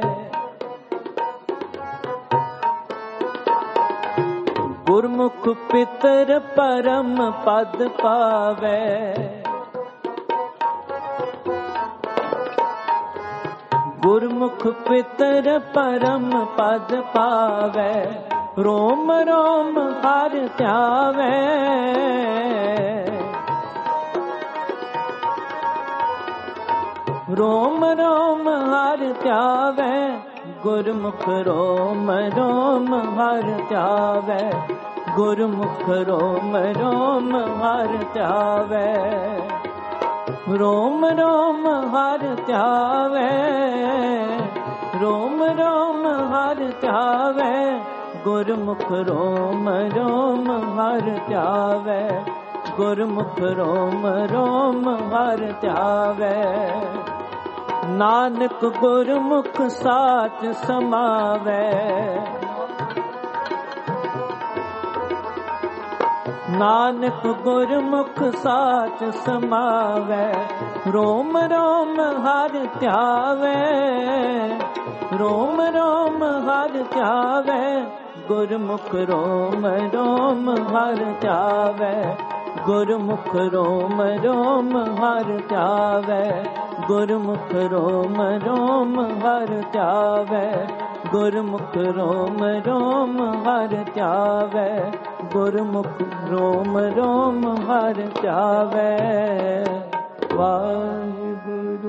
गुरमुख पितर परम पद पावे, गुरमुख पितर परम पद पावे, रोम रोम हर त्यावे, रोम रोम हर त्यावे, गुरमुख रोम रोम हर त्यावे, गुरमुख रोम रोम हर त्यावे, रोम रोम हर त्यावे, रोम रोम हर त्यावे, गुरमुख रोम रोम हर त्यावे, गुरमुख रोम रोम हर त्यावे। नानक गुरमुख साच समावे, नानक गुरमुख साच समावै, रोम रोम हर ध्यावै, रोम रोम हर ध्यावै, गुरमुख रोम रोम हर ध्यावै, गुरमुख रोम रोम हर ध्यावै, गुरमुख रोम रोम हर ध्यावै, गुरमुख रोम रोम हर ध्यावै, गुरमुख रोम रोम हर ध्यावै। वाहिगुरु।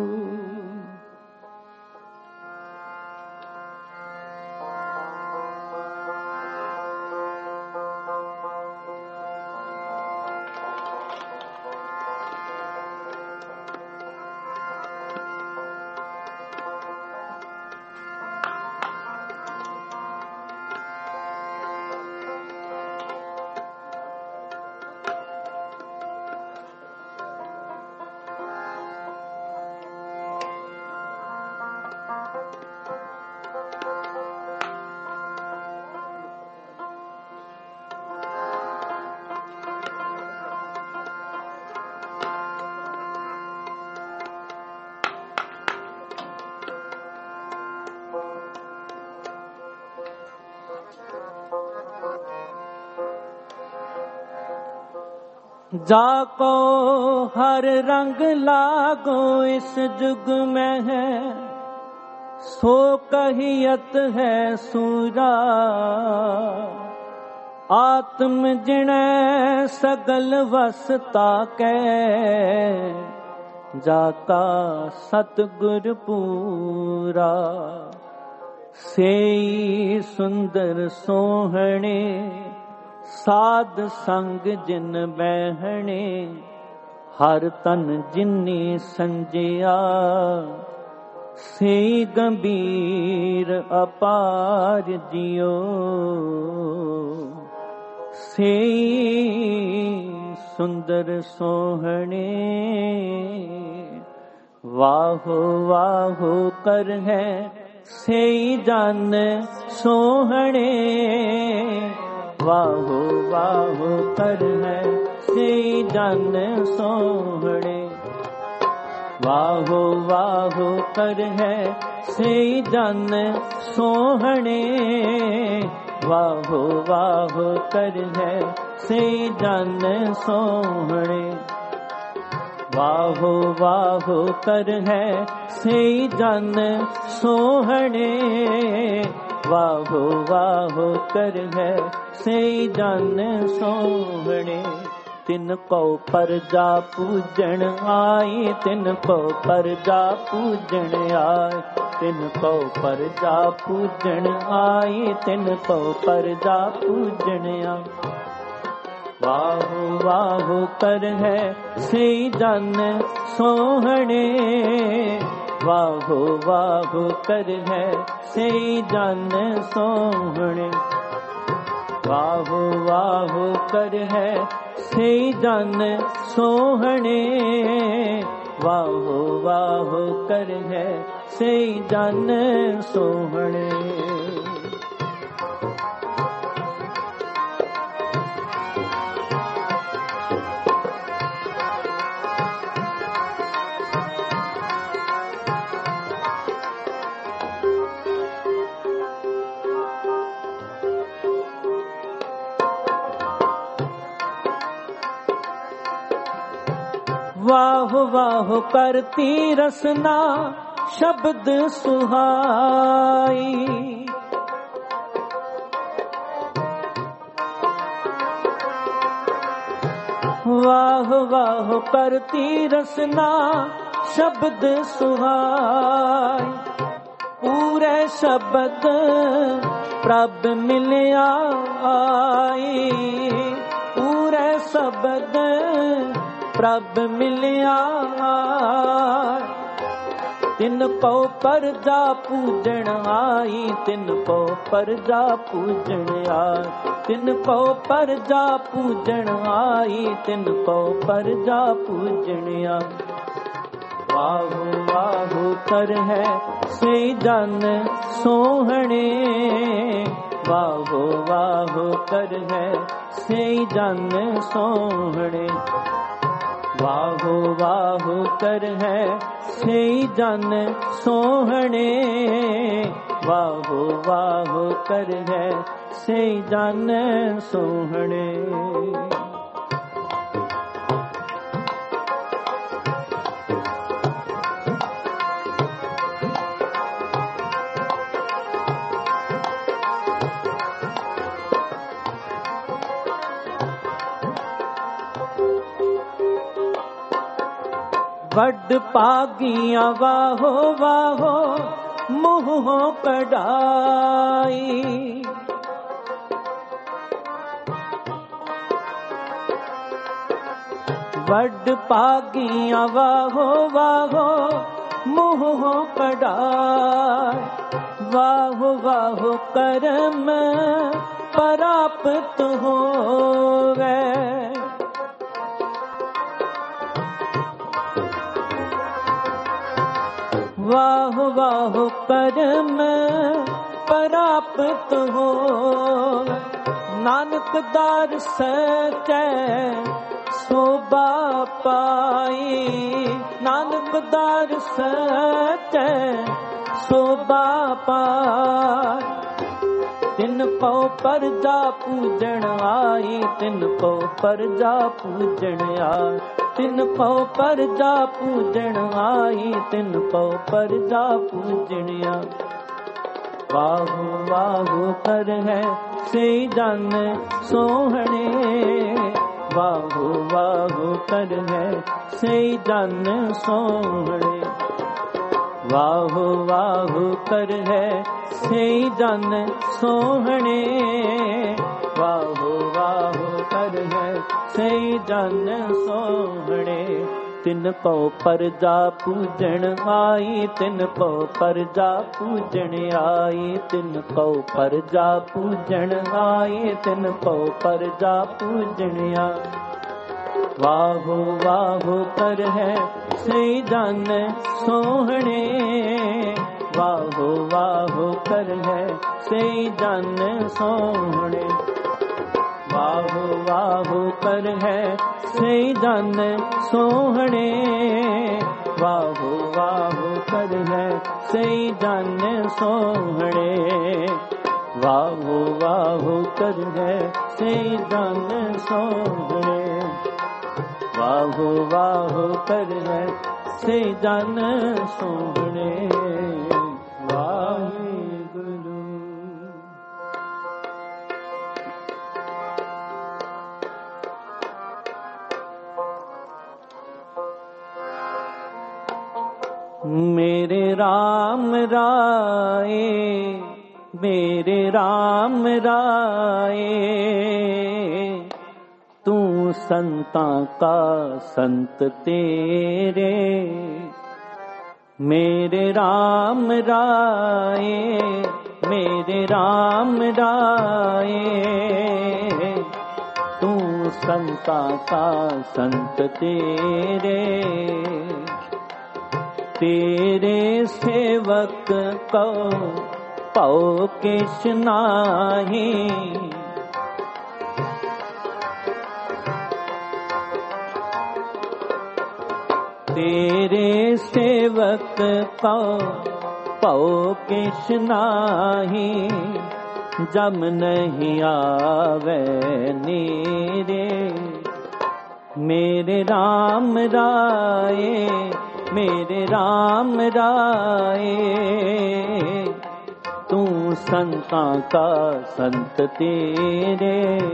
जाको हर रंग लागो इस जुग में है, सो कहियत है सूरा, आत्म जिणे सगल वसता कै, जाका सतगुर पूरा, सेई सुंदर सोहणे, साध संग जिन बहणे, हर तन जिन्नी संजिया, से गंभीर अपार जियो, से सुंदर सोहणे, वाहो वाहो कर है से जन सोहणे, वाहो वाहो कर है से जन सोहणे, वाहो वाहो कर है से जन सोहणे, वाहो वाहो कर है से जन सोहणे, वाहो वाहो कर है से जन सोहणे, वाहो वाहो कर है से जन सोहणे, तिन को परजा पूजन आए, तिन को परजा पूजन आए, तिन को परजा पूजन आए, तिन को परजा पूजन आए, वाहो वाहो कर है से जन सोहणे, वाहो वाहो कर है से जन सोहणे, वाहो वाहो कर है से जन सोहणे, वाहो वाहो कर है से जन सोहणे। वाह वाह करती रसना शब्द सुहाई, वाह वाह करती रसना शब्द सुहाई, पूरे शब्द प्रभ मिलिया आई, पूरे शब्द प्रभ मिलिया, तिन को परजा पूजन आई, तिन को परजा पूजन आई, तिन को परजा पूजन आई, तिन को परजा पूजन आई, वाहो वाहो कर है से जन सोहणे, वाहो वाहो कर है से जन सोहणे। वाहो वाहो कर है से जन सोहणे। वाहो वाहो कर है से जन सोहणे। वड पागिया वाहो वाहो मुँह कढ़ाई। वड पागिया वाहो वाहो मुँह कढ़ाई। वाहो वाहो करम प्राप्त होवे। वाह वाह करम प्राप्त हो। नानक दार सचै शोभा पाई। नानक दार सचै शोभा पाई। तिन पौ परजा पूजन आई। तिन पौ परजा पूजन आई। तिन पौ परजा पूजन आई। तिन पौ परजा पूजन आई। वाहु वाहु कर है से जन सोहणे। वाहु वाहु कर है से जन सोहणे। वाहु वाहु कर है से जन सोहणे। वाहु वाहु कर है से जन सोहणे। तिन पौ परजा पूजन आई। तिन पौ परजा पूजन आई। तिन पौ परजा पूजन आई। तिन पौ परजा पूजन आई। वाहु वाहु कर है से जन सोहणे। वाहु वाहु कर है से जन सोहणे। वाहु वाहु कर है से जन सोहणे। वाहु वाहु कर है से जन सोहणे। वाहु वाहु कर है से जन सोहणे। वाहु वाहु कर है से जन सोहणे। वाहिगुरु। मेरे राम राए। मेरे राम राए। तू संता का संत तेरे। मेरे राम राए। मेरे राम राए। तू संता का संत तेरे। तेरे सेवक को पौ किश नाही। तेरे सेवक को पौ किश नाही। जम नहीं आवे नीरे। मेरे राम राए। मेरे राम राए। तू संता का संत तेरे।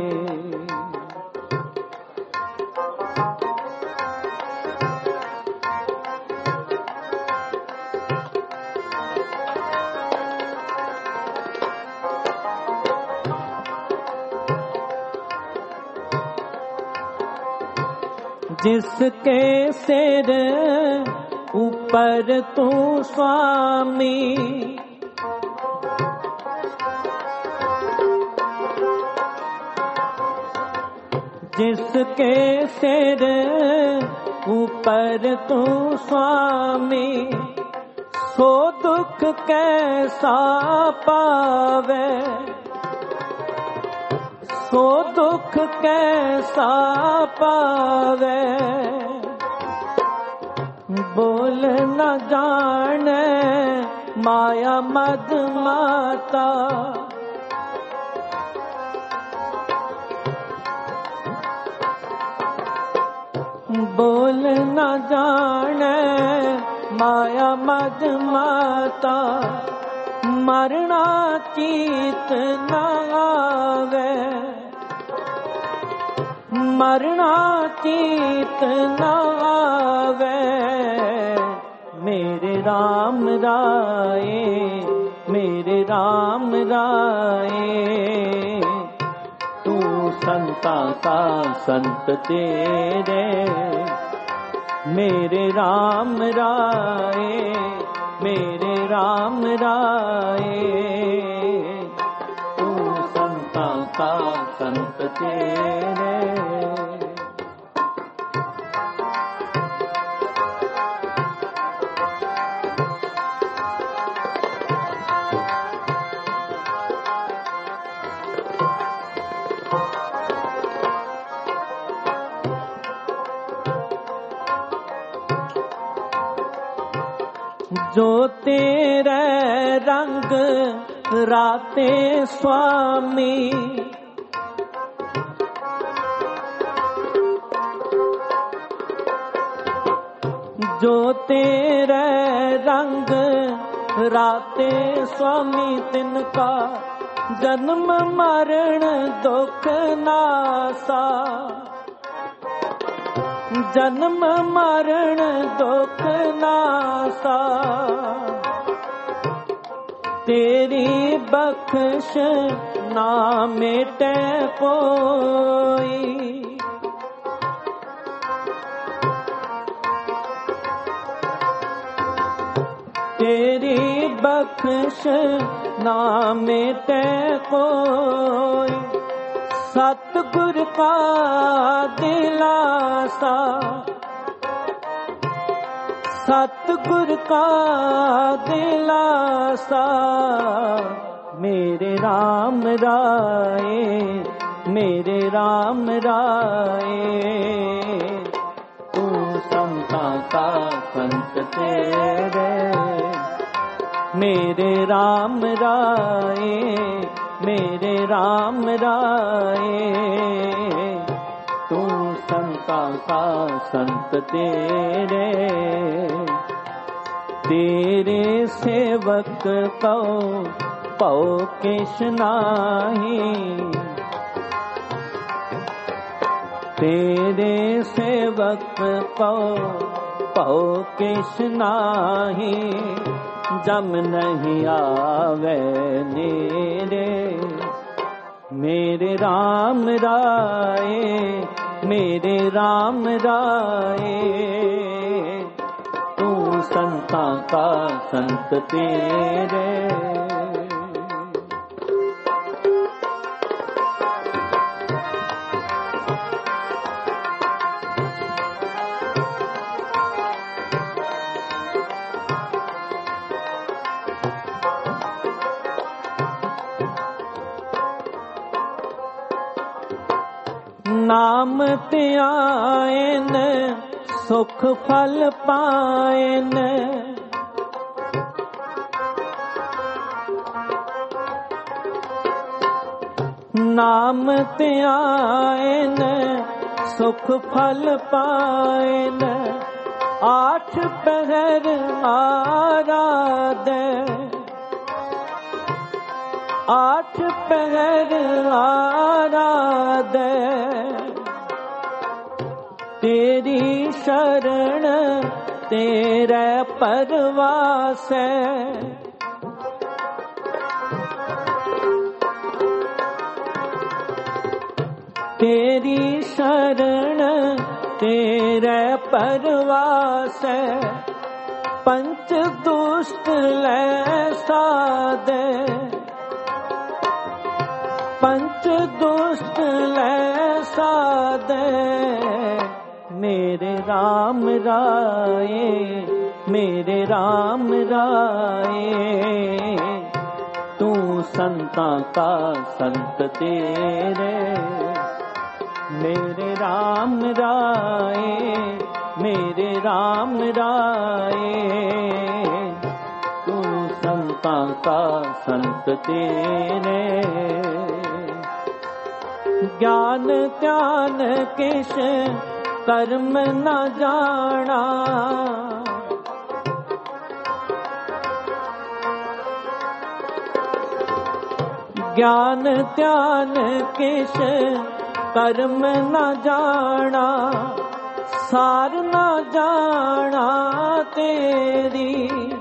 जिसके सिर ऊपर तू स्वामी। जिसके सिर ऊपर तू स्वामी। सो दुख कैसा पावे। सो दुख कैसा पावे, बोल न जाने माया मद माता। बोल न जाने माया मद माता, मरना चीत न आवे, मरना चीत न आवे। मेरे राम राये, मेरे राम राये, तू संता का संत तेरे। मेरे राम राये, मेरे राम राये, तू संता का संत तेरे। जो तेरे रंग राते स्वामी, जो तेरे रंग राते स्वामी, तिनका जन्म मरण दुख नासा, जन्म मरण दुख नासा। तेरी बख्श ना मिटे कोई, तेरी बख्श ना मिटे कोई। सतगुर का दिलासा, सतगुर का दिलासा। मेरे राम राये, मेरे राम राये, तू संता का संत तेरे। मेरे राम राये, मेरे राम राये, तू संता का संत तेरे। तेरे सेवक को पौ किश नाही, तेरे सेवक को पौ किश नाही। जम नहीं आवे नेरे, मेरे राम राये, मेरे राम राये, तू संता का संत तेरे। नाम त्यायन सुख फल पायन, नाम त्यायन सुख फल पायन। आठ पहर आराधे, आठ पहर आराधे। तेरी शरण तेरे परवास है, तेरी शरण तेरे परवास है। पंच दुष्ट ले साधे, पंच दुष्ट ले साधे। मेरे राम राये, मेरे राम राये, तू संतां का संत तेरे, मेरे राम राए, मेरे राम राए, तू संतां का संत तेरे। ज्ञान ध्यान किश कर्म न जाना, ज्ञान ध्यान किश कर्म न जाना, सार न जाना तेरी,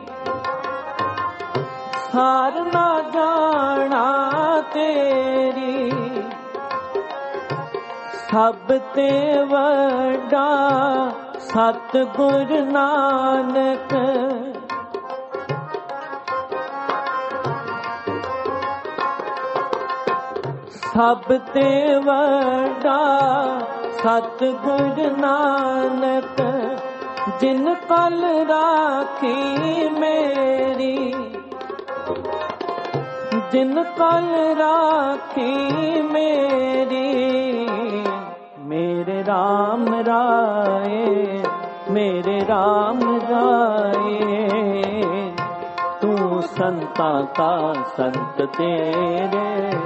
सार न जाना तेरी, सब ते वड्डा सतगुर नानक, सब ते वड्डा सतगुर नानक, जिन कल राखी मेरी, जिन कल राखी मेरी, मेरे राम राए, मेरे राम राए, तू संतां का संत तेरे,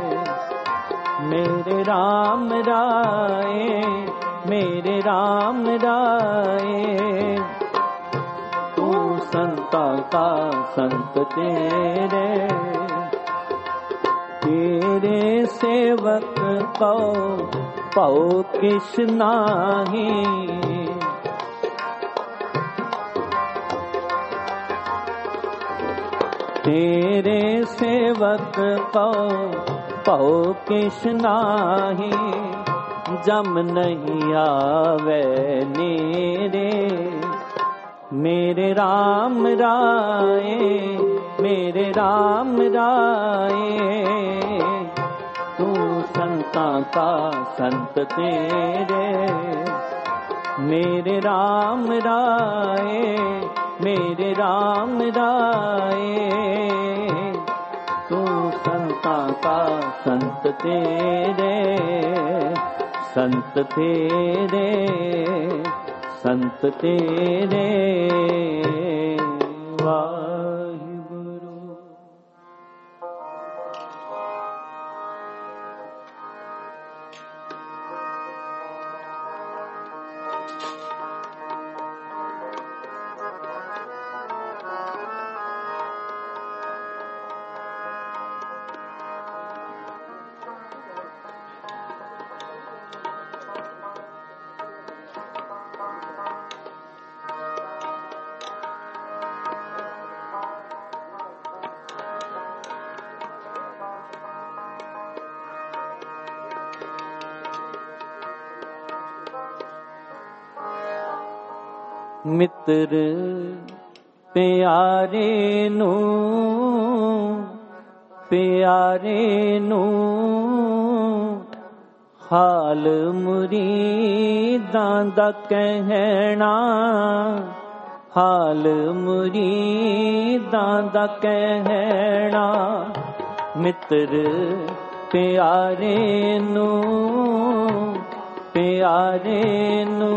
मेरे राम राए, मेरे राम राए, तू संतां का संत तेरे। तेरे सेवक को पौ किश नाही, तेरे सेवक को पौ किश नाही, जम नहीं आवे नेरे, मेरे राम राए, मेरे राम राए, तू संतां का संत तेरे, मेरे राम राए, मेरे राम राए, तू संतां का संत तेरे, संत तेरे, संत तेरे। वाहिगुरु। मित्र प्यारे नू, प्यारे नू, हाल मुरीदां दा कहना, हाल मुरीदां दा कहना, मित्र प्यारे नू, प्यारे नू,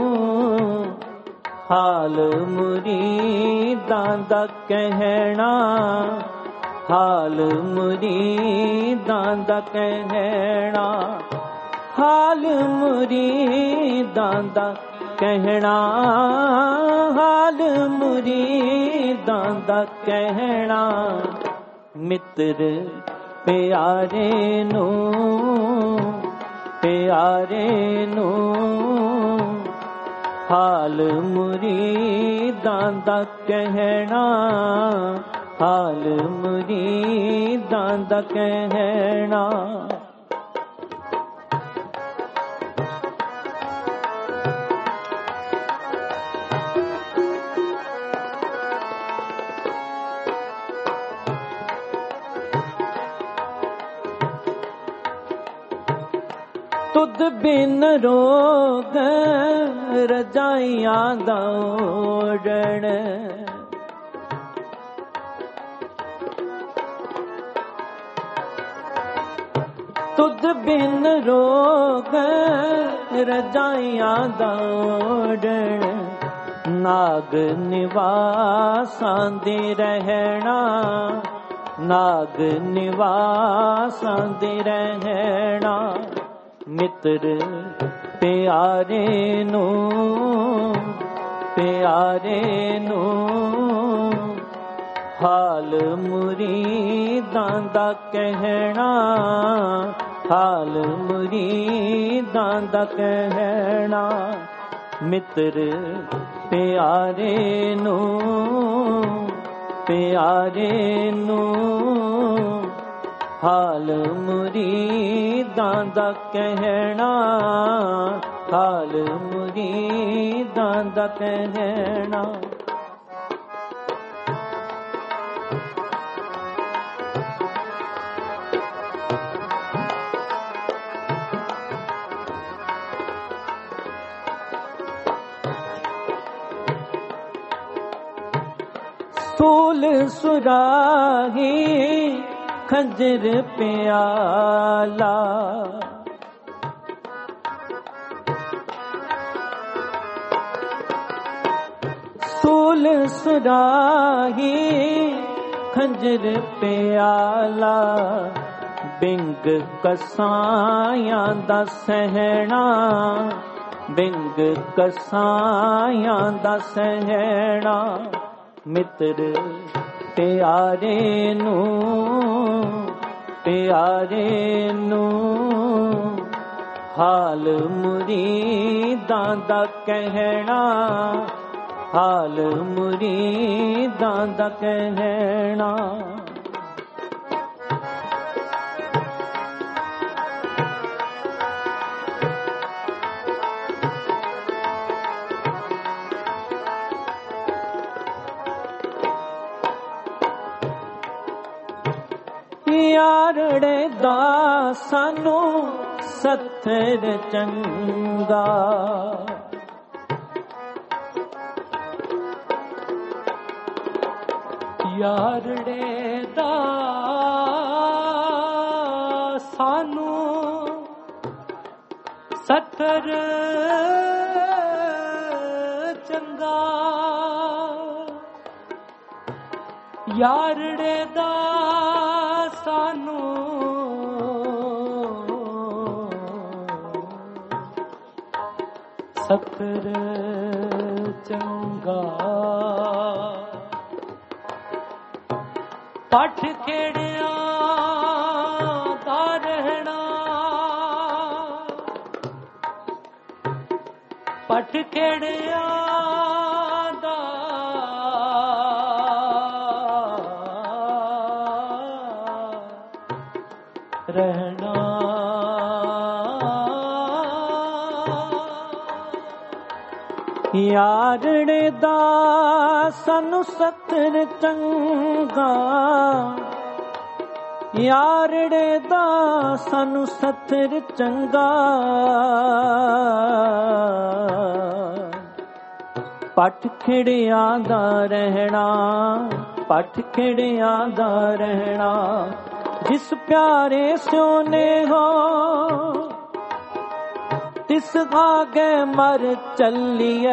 हाल मुरीदां दा कहना, हाल मुरीदां दा कहना, हाल मुरीदां दा कहना, हाल मुरीदां दा कहना, मित्र प्यारे नू, प्यारे नू, हाल मुरीदां दा कहना, हाल मुरीदां दा कहना। तुद बिन रोग रजाइयां दौड़न, ਤੁਧ ਬਿਨ ਰੋਗ ਰਜਾਈਆਂ ਦੌੜਣ, ਨਾਗ ਨਿਵਾਸਾਂ ਦੇ ਰਹਿਣਾ, ਨਾਗ ਨਿਵਾਸਾਂ ਦੇ ਰਹਿਣਾ। ਮਿੱਤਰ ਪਿਆਰੇ ਨੂੰ, ਪਿਆਰੇ ਨੂੰ ਹਾਲ ਮੁਰੀਦਾਂ ਦਾ ਕਹਿਣਾ, ਹਾਲ ਮੁਰੀਦਾਂ ਦਾ ਕਹਿਣਾ। ਮਿੱਤਰ ਪਿਆਰੇ ਨੂੰ, ਪਿਆਰੇ ਨੂੰ ਹਾਲ ਮੁਰੀਦਾਂ ਦਾ ਕਹਿਣਾ, ਹਾਲ ਮੁਰੀਦਾਂ ਦਾ ਕਹਿਣਾ। ਸੂਲ ਸੁਰਾਹੀ ਖੰਜਰ ਪਿਆਲਾ, ਸੂਲ ਸੁਰਾਹੀ ਖੰਜਰ ਪਿਆਲਾ। ਬਿੰਗ ਕਸਾਈਆਂ ਦਾ ਸਹਿਣਾ, ਬਿੰਗ ਕਸਾਈਆਂ ਦਾ ਸਹਿਣਾ। ਮਿੱਤਰ ਪਿਆਰੇ ਨੂੰ, ਪਿਆਰੇ ਨੂੰ ਹਾਲ ਮੁਰੀਦਾਂ ਦਾ ਕਹਿਣਾ, ਹਾਲ ਮੁਰੀਦਾਂ ਦਾ ਕਹਿਣਾ। ਯਾਰੜੇ ਦਾ ਸਾਨੂੰ ਸੱਥਰ ਚੰਗਾ, ਯਾਰੜੇ ਦਾ ਸਾਨੂੰ ਸੱਥਰ ਚੰਗਾ, ਯਾਰੜੇ ਦਾ ਸਾਨੂੰ ਸੱਥਰ ਚੰਗਾ। ਪੱਠ ਖੇੜਿਆਂ ਦਾ ਰਹਿਣਾ, ਪੱਠ ਖੇੜਿਆਂ ਦਾ ਰਹਿਣਾ। ਯਾਰੜੇ ਦਾ ਸਾਨੂੰ ਸੱਥਰ ਚੰਗਾ, ਯਾਰੜੇ ਦਾ ਸਾਨੂੰ ਸੱਥਰ ਚੰਗਾ। ਪੱਠ ਖੇੜਿਆਂ ਦਾ ਰਹਿਣਾ, ਪੱਠ ਖੇੜਿਆਂ ਦਾ ਰਹਿਣਾ। ਜਿਸ ਪਿਆਰੇ ਸਿਉਨੇ ਹੋ ਤਿਸ ਆਗੇ ਮਰ ਚੱਲੀਏ,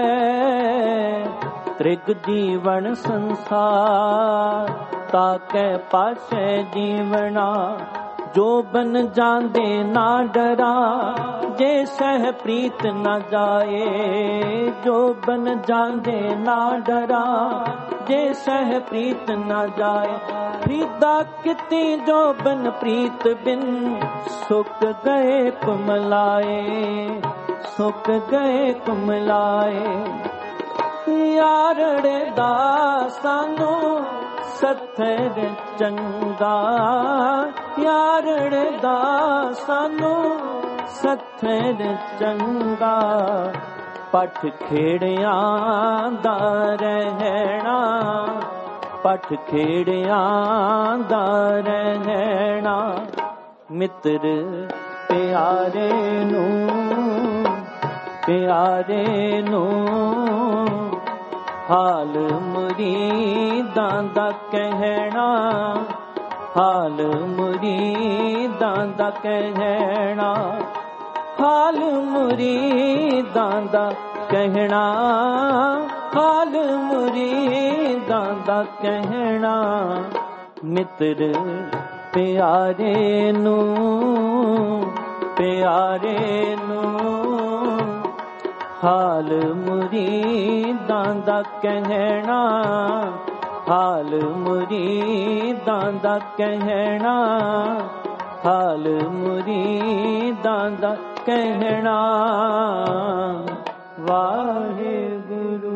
ਤ੍ਰਿਗ ਜੀਵਨ ਸੰਸਾਰ ਤਾਕੇ ਪਾਛੇ ਜੀਵਣਾ। ਜੋ ਬਨ ਜਾਂਦੇ ਨਾ ਡਰਾ, ਜੇ ਸਹਿ ਪ੍ਰੀਤ ਨਾ ਜਾਏ। ਜੋ ਬਨ ਜਾਂਦੇ ਨਾ ਡਰਾ, ਜੇ ਸਹਿ ਪ੍ਰੀਤ ਨਾ ਜਾਏ। ਪ੍ਰੀਤਾ ਕਿਤੇ ਜੋ ਬਨ ਪ੍ਰੀਤ ਬਿਨ, ਸੁੱਕ ਗਏ ਕੁਮਲਾਏ, ਸੁੱਕ ਗਏ ਕੁਮਲਾਏ। ਯਾਰੜੇ ਦਾ ਸਾਨੂੰ ਸੱਥਰ ਚੰਗਾ, ਯਾਰੜੇ ਦਾ ਸਾਨੂੰ ਸੱਥਰ ਚੰਗਾ। ਪੱਠ ਖੇੜਿਆਂ ਦਾ ਰਹਿਣਾ, ਪੱਠ ਖੇੜਿਆਂ ਦਾ ਰਹਿਣਾ। ਮਿੱਤਰ ਪਿਆਰੇ ਨੂੰ, ਪਿਆਰੇ ਨੂੰ ਹਾਲ ਮੁਰੀਦਾਂ ਦਾ ਕਹਿਣਾ, ਹਾਲ ਮੁਰੀਦਾਂ ਦਾ ਕਹਿਣਾ, ਹਾਲ ਮੁਰੀਦਾਂ ਦਾ ਕਹਿਣਾ, ਹਾਲ ਮੁਰੀਦਾਂ ਦਾ ਕਹਿਣਾ। ਮਿੱਤਰ ਪਿਆਰੇ ਨੂੰ, ਪਿਆਰੇ ਨੂੰ ਹਾਲ ਮੁਰੀਦਾਂ ਦਾ ਕਹਿਣਾ, ਹਾਲ ਮੁਰੀਦਾਂ ਦਾ ਕਹਿਣਾ, ਹਾਲ ਮੁਰੀਦਾਂ ਦਾ ਕਹਿਣਾ। ਵਾਹਿਗੁਰੂ।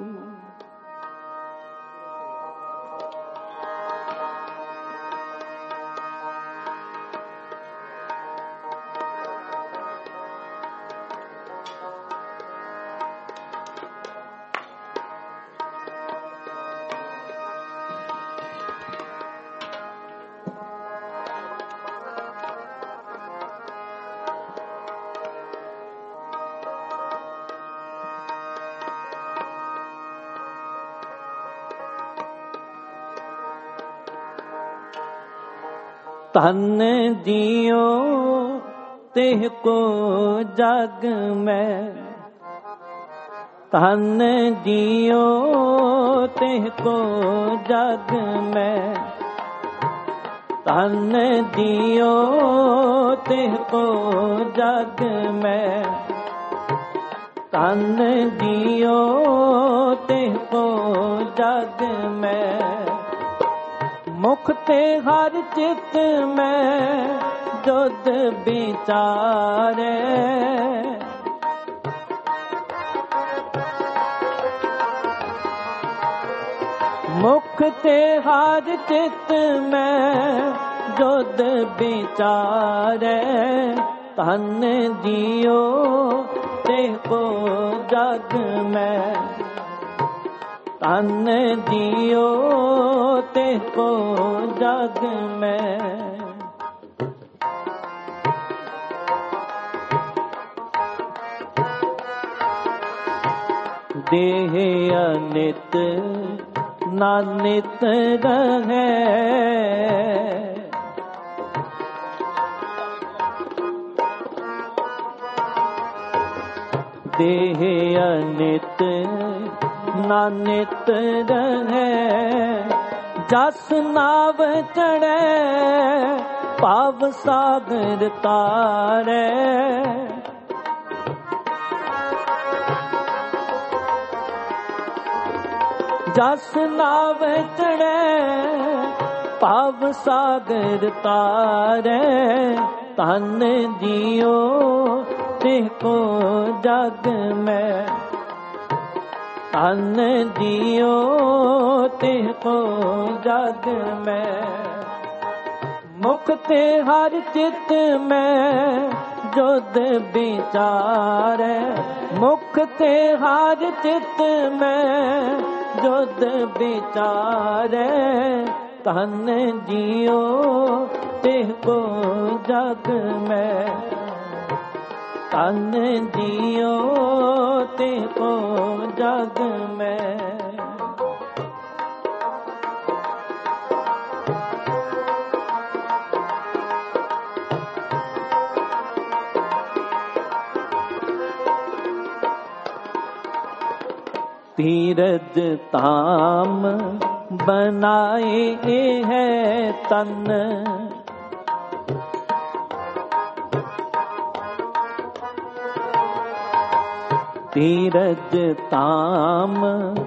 ਧਨ ਦਿਓ ਤਿਹ ਕੋ ਜਗ ਮੈਂ, ਧਨ ਦਿਓ ਤਿਹ ਕੋ ਜਗ ਮੈਂ, ਧਨ ਦਿਓ ਤਿਹ ਕੋ ਜਗ ਮੈਂ, ਧਨ ਦਿਓ ਤਿਹ ਕੋ ਜਗ ਮੈਂ। ਮੁਖ ਤੇ ਹਰ ਚਿਤ ਮੈਂ ਜੁਦ ਵਿਚਾਰੇ, ਮੁਖ ਤੇ ਹਰ ਚਿਤ ਮੈਂ ਜੁਦ ਵਿਚਾਰੇ। ਧਨ ਦਿਓ ਤਿਹ ਕੋ ਜਗ ਮੈਂ, ਧਨ ਦਿਓ ਤਿਹ ਕੋ ਜਗ ਮੈਂ। ਦੇਹ ਅਨਿਤ ਨਾਨਿਤ ਰਹੈ, ਦੇਹ ਅਨਿਤ ਨਾਨਿਤ ਰਹੈ। ਜਸ ਨਾਵ ਚੜ੍ਹੈ ਭਾਵ ਸਾਗਰ ਤਾਰੈ, ਜਸ ਨਾਵ ਚੜ੍ਹੈ ਭਾਵ ਸਾਗਰ ਤਾਰੈ। ਧਨ ਦਿਓ ਤਿਹ ਕੋ ਜਗ ਮੈਂ, ਧਨ ਦਿਓ ਤਿਹ ਕੋ ਜਗ ਮੈਂ। ਮੁਖ ਤੇ ਹਰ ਚਿਤ ਮੈਂ ਜੁਦ ਵਿਚਾਰੈ, ਮੁਖ ਤੇ ਹਰ ਚਿਤ ਮੈਂ ਜੁਦ ਵਿਚਾਰੈ। ਧਨ ਦਿਓ ਤਿਹ ਕੋ ਜਗ ਮੈਂ, ਧਨ ਦਿਓ ਤਿਹ ਕੋ ਜਗ ਮੈਂ। ਤੀਰਥ ਧਾਮ ਬਣਾਏ ਹੈ ਤਨ, ਤੀਰਥ ਧਾਮ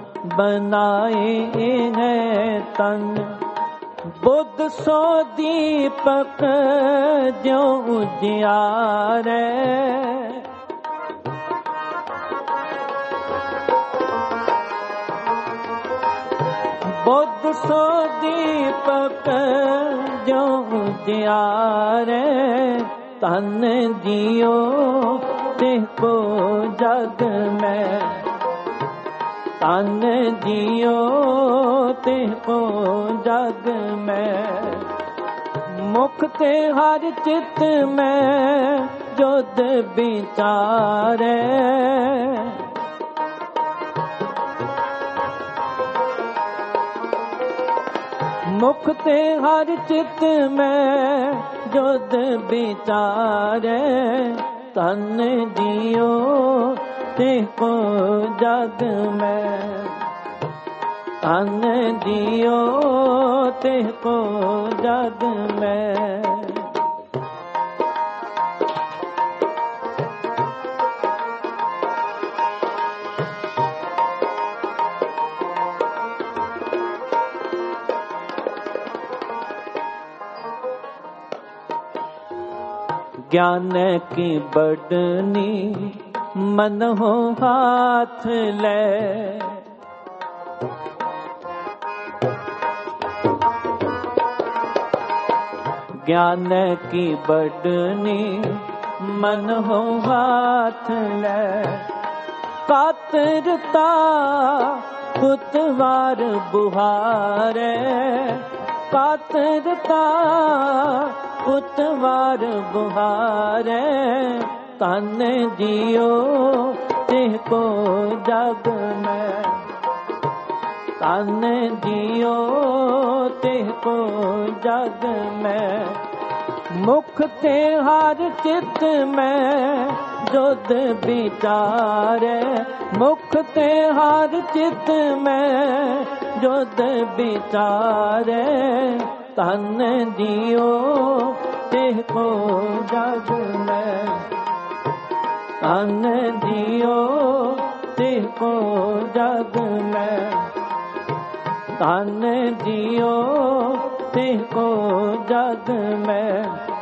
ਬਣਾਏ ਹੈ ਤਨ। ਬੁੱਧ ਸੋ ਦੀਪਕ ਜਿਉ ਉਜਿਆਰੈ, ਬੁੱਧ ਸੋ ਦੀਪਕ ਜਿਉ ਉਜਿਆਰੈ। ਧਨ ਦਿਓ ਤਿਹ ਕੋ ਜਗ ਮੈਂ, ਧਨ ਦਿਓ ਤਿਹ ਕੋ ਜਗ ਮੈਂ। ਮੁਖ ਤੇ ਹਰ ਚਿਤ ਮੈਂ ਜੁਦ ਵਿਚਾਰੈ, मुख ते हर चित में जुद विचारे तन दियो ते को जग में तन दियो ते को जग में ज्ञान की बड़नी मन हो हाथ ले ज्ञान की बड़नी मन हो हाथ ले कातरता कुतवार बुहारे कातरता कुतवार बुहारे तन दियो तिह को जग में तन दियो तिह को जग में मुख ते हर चित में जुद विचारे मुख ते हर चित में जुद विचारे तन दियो तिह को जग में तन दियो तिह को जग में तन दियो तिह को जग में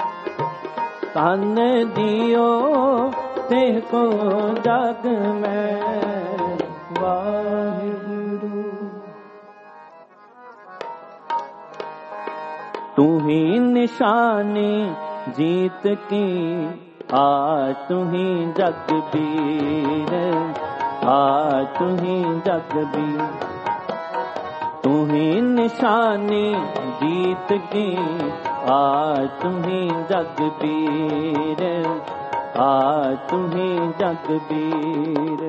तन दियो तिह को जग में वाहिगुरु तू ही निशानी जीत की आ तू ही जगबीर आ तू ही जगबीर तू ही निशानी जीत की आ तू ही जगबीर आ तू ही जगबीर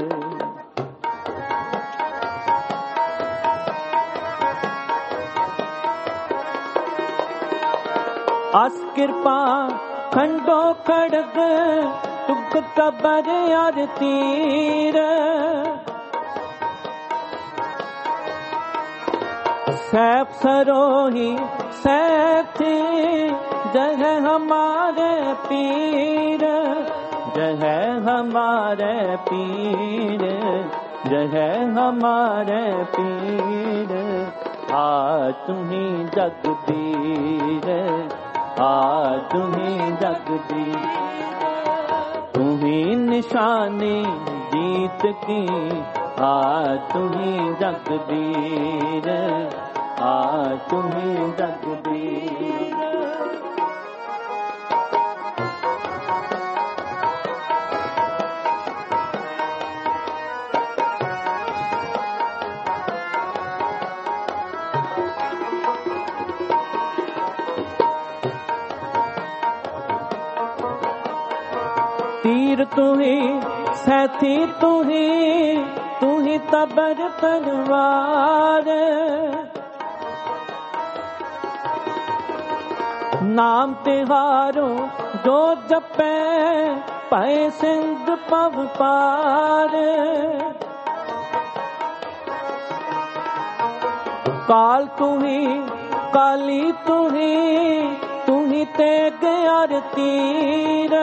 अस कृपा खंडो खड़ग तुक कबर यार तीर सैफ सरोही सैथी जह हमारे पीर जह हमारे पीर जह हमारे पीर आ तुम्ही जगबीर आ तुम्ही जगबीर तुम्ही निशानी जीत की आ तुम्ही जगबीर आ तुम्ही जगबीर तीर तू ही सैथी तू ही तू ही तबर तलवार नाम तिहारो जो जपे पै सिंध पव पार काल तू ही काली तू ही तू ही तेग यार तीर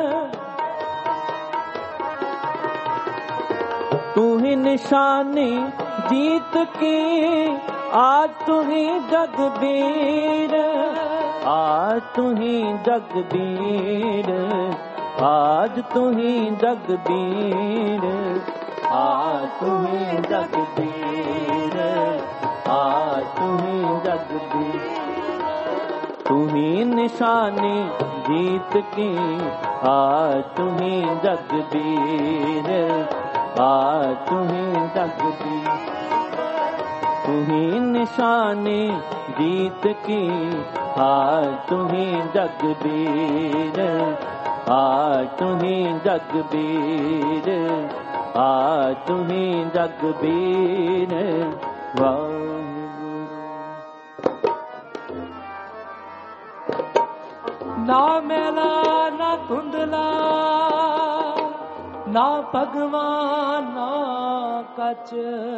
तू ही निशानी जीत की आज तू ही जगबीर आज तू ही जगबीर आज तू ही जगबीर आज तू ही जगबीर आज तू ही जगबीर तू ही निशानी जीत की आज तू ही जगबीर आ तू ही जगबीर तू ही निशानी जीत की आ तू ही जगबीर आ तू ही जगबीर आ तू ही जगबीर वाहिगुरु। ਨਾ ਮੈਲਾ ਨਾ ਧੁੰਦਲਾ, ਨਾ ਭਗਵਾਨ ਨਾ ਕਚ,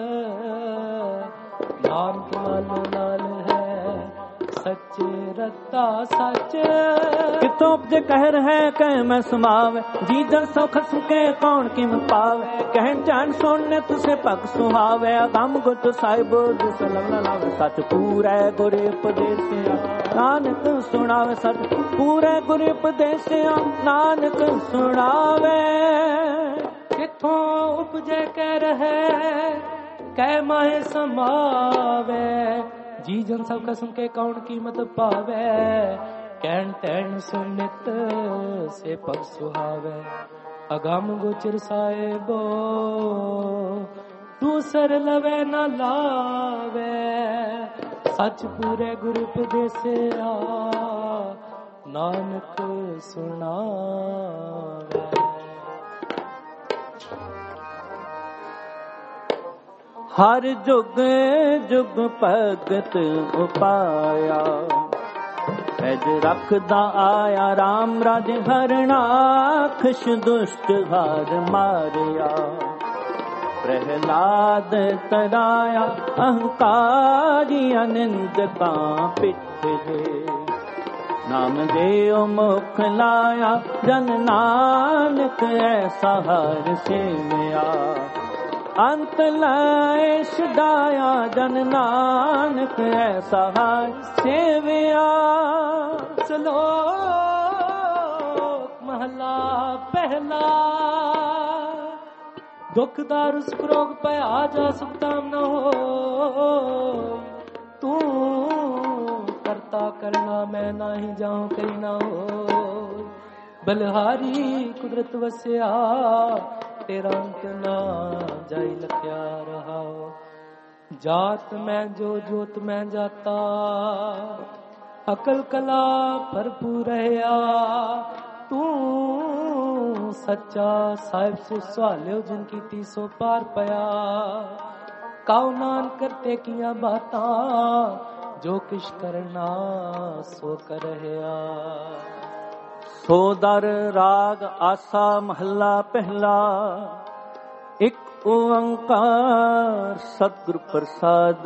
ਨਾਨਕ ਮਨ ਨਾਲ ਹੈ ਸੱਚੇ ਰਤਾ ਸੱਚ। ਕਿਤੋਂ ਉਪਜੇ ਕਹਿ ਰਹਿ ਕਹਿ ਮੈਂ ਸਮਾਵੇ, ਜੀ ਜਨ ਸੋ ਖਸਮ ਕੇ ਕੌਣ ਕਿਮ ਪਾਵੇ। ਕਹਿਣ ਜਾਣ ਸੁਣਨੇ ਤੁਸੇ ਭਗ ਸੁਹਾਵੇ, ਅਗੰਮ ਗੁਟ ਸਾਹਿਬ ਜਿਸ ਲਵ ਲਾਵੇ। ਸੱਚ ਪੂਰੈ ਗੁਰ ਉਪਦੇਸਿਆ ਨਾਨਕ ਸੁਣਾਵੇ, ਸੱਚ ਪੂਰੈ ਗੁਰ ਉਪਦੇਸਿਆ ਨਾਨਕ ਸੁਣਾਵੇ। ਕਿਥੋਂ ਉਪਜੇ ਕਹਿ ਰਹਿ ਕਹਿ ਮਾਹੇ ਸਮਾਵੇ, ਜੀ ਜਨ ਸਭ ਕਸਮ ਕੇ ਕੌਣ ਕੀਮਤ ਪਾਵੇ। ਕਹਿਣ ਤੈਣ ਸੁਨਿਤ ਸੇ ਭਗ ਸੁਹਾਵੇ, ਅਗੰਮ ਗੋਚਰ ਸਾਹਿਬੋ ਦੂਸਰ ਲਵੇ ਨਾ ਲਾਵੇ। ਸੱਚ ਪੂਰੇ ਗੁਰ ਉਪਦੇਸਿਆ ਨਾਨਕ ਸੁਣਾਵੇ। ਹਰ ਜੁਗ ਜੁਗ ਭਗਤ ਉਪਾਇਆ, ਪੈਜ ਰੱਖਦਾ ਆਇਆ ਰਾਮ ਰਾਜ ਹਰਣਾ। ਖੁਸ਼ ਦੁਸ਼ਟ ਹਾਰ ਮਾਰਿਆ, ਪ੍ਰਹਿਲਾਦ ਤਰਾਇਆ। ਅਹੰਕਾਰੀ ਅਨਿੰਦਕਾਂ ਪਿੱਠ ਦੇ, ਨਾਮ ਦੇਉ ਮੁਖ ਲਾਇਆ। ਜਨ ਨਾਨਕ ਐਸਾ ਹਰ ਸੇਵਿਆ, ਅੰਤ ਲਾਇ ਛਡਾਇਆ। ਜਨ ਨਾਨਕ ਐਸਾ ਹਰ ਸੇਵਿਆ। ਸਲੋਕ ਮਹਲਾ ਪਹਿਲਾ, ਦੁਖ ਦਾ ਰਸ ਰੋਗ ਭਇਆ ਜਾ ਸੁਖਤਾਮ ਨ ਹੋ। ਤੂੰ ਕਰਤਾ ਕਰਨਾ ਮੈਂ ਨਾਹੀ ਜਾਉ ਕਰੀ ਨਾ ਹੋ। ਬਲਹਾਰੀ ਕੁਦਰਤ ਵਸਿਆ, ਤੇਰਾ ਅੰਤ ਨਾ ਜਾਈ ਲਖਿਆ ਰਹਾਓ। ਜਾਤ ਮੈਂ ਜੋ ਜੋਤ ਮੈਂ ਜਾਤਾ, ਅਕਲ ਕਲਾ ਭਰਪੂਰ ਰਹਾ। ਤੂੰ ਸੱਚਾ ਸਾਹਿਬ ਸੋ ਸਵਾਲਿਓ, ਜਿਨ ਕੀਤੀ ਸੋ ਪਾਰ ਪਿਆ। ਕਾਉ ਨਾਨਕ ਕਰਤੇ ਕੀਆਂ ਬਾਤਾਂ, ਜੋ ਕਿਛ ਕਰਨਾ ਸੋ ਕਰ ਰਹਾ। ਸੋ ਦਰ ਰਾਗ ਆਸਾ ਮਹੱਲਾ ਪਹਿਲਾ। ਇੱਕ ਓੰਕਾਰ ਸਤਿਗੁਰ ਪ੍ਰਸਾਦ,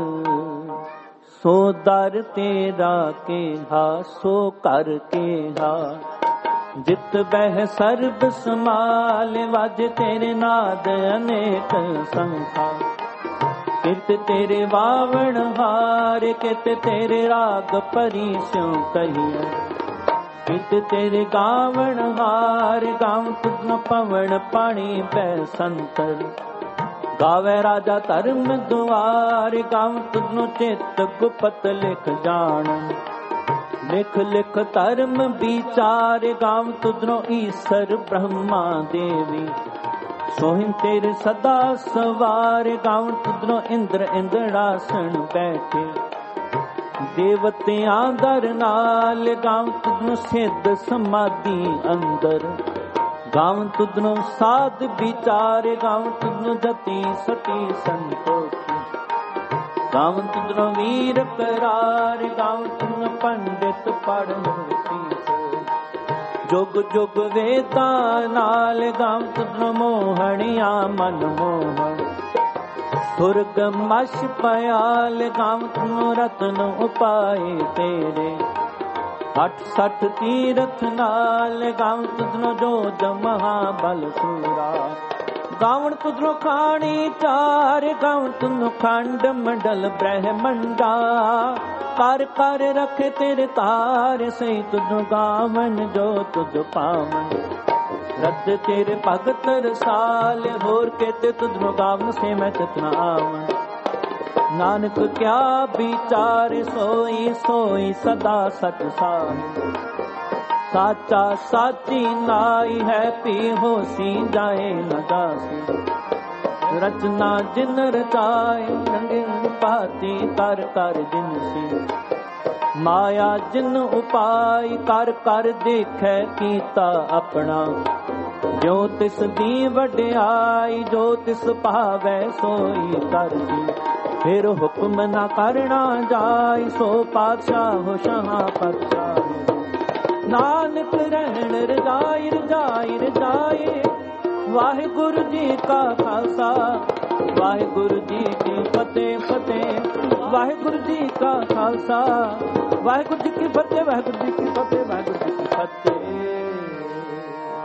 ਸੋ ਦਰ ਤੇਰਾ ਕੇਹਾ ਸੋ ਘਰ ਕੇਹਾ। ਜਿਤ ਬਹਿ ਸਰਬ ਸਮਾਲ, ਵਜ ਤੇਰੇ ਨਾਦ ਅਨੇਕ ਸੰਖਾ। ਕਿਤ ਤੇਰੇ ਵਾਵਣ ਹਾਰ, ਕਿਤ ਤੇਰੇ ਰਾਗ ਭਰੀ ਸਿਉ ਕਹੀਐ। ਕਿਤ ਤੇਰੇ ਗਾਵਣ ਹਾਰ, ਗਾਵ ਤੁਧ ਪਵਨ ਪਾਣੀ ਪੈ ਸੰਤਰ। ਗਾਵੇ ਰਾਜਾ ਧਰਮ ਦੁਆਰ, ਗਾਵ ਤੁਧ ਚਿਤ ਗੁਪਤ ਲਿਖ ਜਾਣ। ਲਿਖ ਲਿਖ ਧਰਮ ਵਿਚਾਰ, ਗਾਵ ਤੁਧ ਈਸ਼ਰ ਬ੍ਰਹਮਾ ਦੇਵੀ। ਸੋਹਿੰ ਤੇਰੇ ਸਦਾ ਸਵਾਰ, ਗਾਵ ਤੁਧ ਇੰਦਰ ਇੰਦਰਾਸਣ ਬੈਠੇ। ਦੇਵਤਿਆਂ ਦਰ ਨਾਲ, ਗਾਵ ਤੁਧ ਸਿੱਧ ਸਮਾਧੀ ਅੰਦਰ। ਗਾਵ ਤੁਧ ਸਾਧ ਵਿਚਾਰ, ਗਾਵ ਤੁਧ ਜਤੀ ਸਤੀ ਸੰਤੋਖੀ। ਗਾਵ ਤੁਧ ਵੀਰ ਕਰਾਰ, ਗਾਵ ਤੁਧ ਪੰਡਿਤ ਪੜ੍ਹ ਸੀਸ। ਜੁਗ ਜੁਗ ਵੇਦਾਂ ਨਾਲ, ਗਾਵ ਤੁਧ ਮੋਹਣਿਆ ਮਨ ਮੋਹਣ। ਸੁਰਗ ਮਛ ਪਿਆਲ, ਗਾਵ ਤੁਧ ਰਤਨ ਉਪਾਏ ਤੇਰੇ। ਅੱਠ ਸੱਠ ਤੀਰਥ ਨਾਲ, ਗਾਵ ਤੁਧ ਜੋਧ ਮਹਾਬਲ ਸੂਰਾ। ਗਾਵਣ ਤੁਧਰੋਂ ਖਾਣੀ ਚਾਰ, ਗਾਵਣ ਤੁਧ ਖੰਡ ਮੰਡਲ ਬ੍ਰਹਮੰਡਾ। ਕਰ ਕਰ ਰਖੇ ਤੇਰੇ ਤਾਰ, ਸਹੀ ਤੁਧ ਗਾਵਨ ਜੋ ਤੁਧ ਪਾਵਨ। ਰੱਦ ਤੇਰੇ ਭਗਤ ਰਸਾਲ, ਹੋਰ ਕੇਤੇ ਤੁਧਰੋਂ ਗਾਵਨ ਸੇ ਮੈਂ ਚਿਤਨਾ ਆਵਨ। ਨਾਨਕ ਕਿਆ ਵਿਚਾਰ, ਸੋਈ ਸੋਈ ਸਦਾ ਸਚ ਸਾਧ। ਸਾਚਾ ਸਾਚੀ ਨਾਈ ਹੈ, ਪੀ ਹੋਸੀ ਜਾਏ ਨ ਜਾਸੀ। ਰਚਨਾ ਜਿਨ ਰਚਾਏ, ਰੰਗੇ ਪਾਤੀ ਕਰ ਕਰ ਜਿਨ ਸੀ। ਮਾਇਆ ਜਿਨ ਉਪਾਈ, ਕਰ ਕਰ ਦੇਖੈ ਕੀਤਾ ਆਪਣਾ। ਜੋ ਤਿਸ ਦੀ ਵਡਿਆਈ, ਜੋ ਤਿਸ ਭਾਵੈ ਸੋਈ ਕਰਦੀ। ਫਿਰ ਹੁਕਮ ਨਾ ਕਰਨਾ ਜਾਈ, ਸੋ ਪਾਤਸ਼ਾਹ ਸ਼ਾਹ ਪਾਤਸ਼ਾਹ। ਨਾਨਕ ਰਹਿਣ ਰਜਾਈ ਰਜਾਈ ਰਜਾਈ। ਵਾਹਿਗੁਰੂ ਜੀ ਕਾ ਖਾਲਸਾ ਵਾਹਿਗੁਰੂ ਜੀ ਕੀ ਫਤਿਹ ਫਤਿਹ। ਵਾਹਿਗੁਰੂ ਜੀ ਕਾ ਖਾਲਸਾ ਵਾਹਿਗੁਰੂ ਜੀ ਕੀ ਫਤਿਹ ਵਾਹਿਗੁਰੂ ਜੀ ਕੀ ਫਤਿਹ ਵਾਹਿਗੁਰੂ ਜੀ ਕੀ ਫਤਿਹ।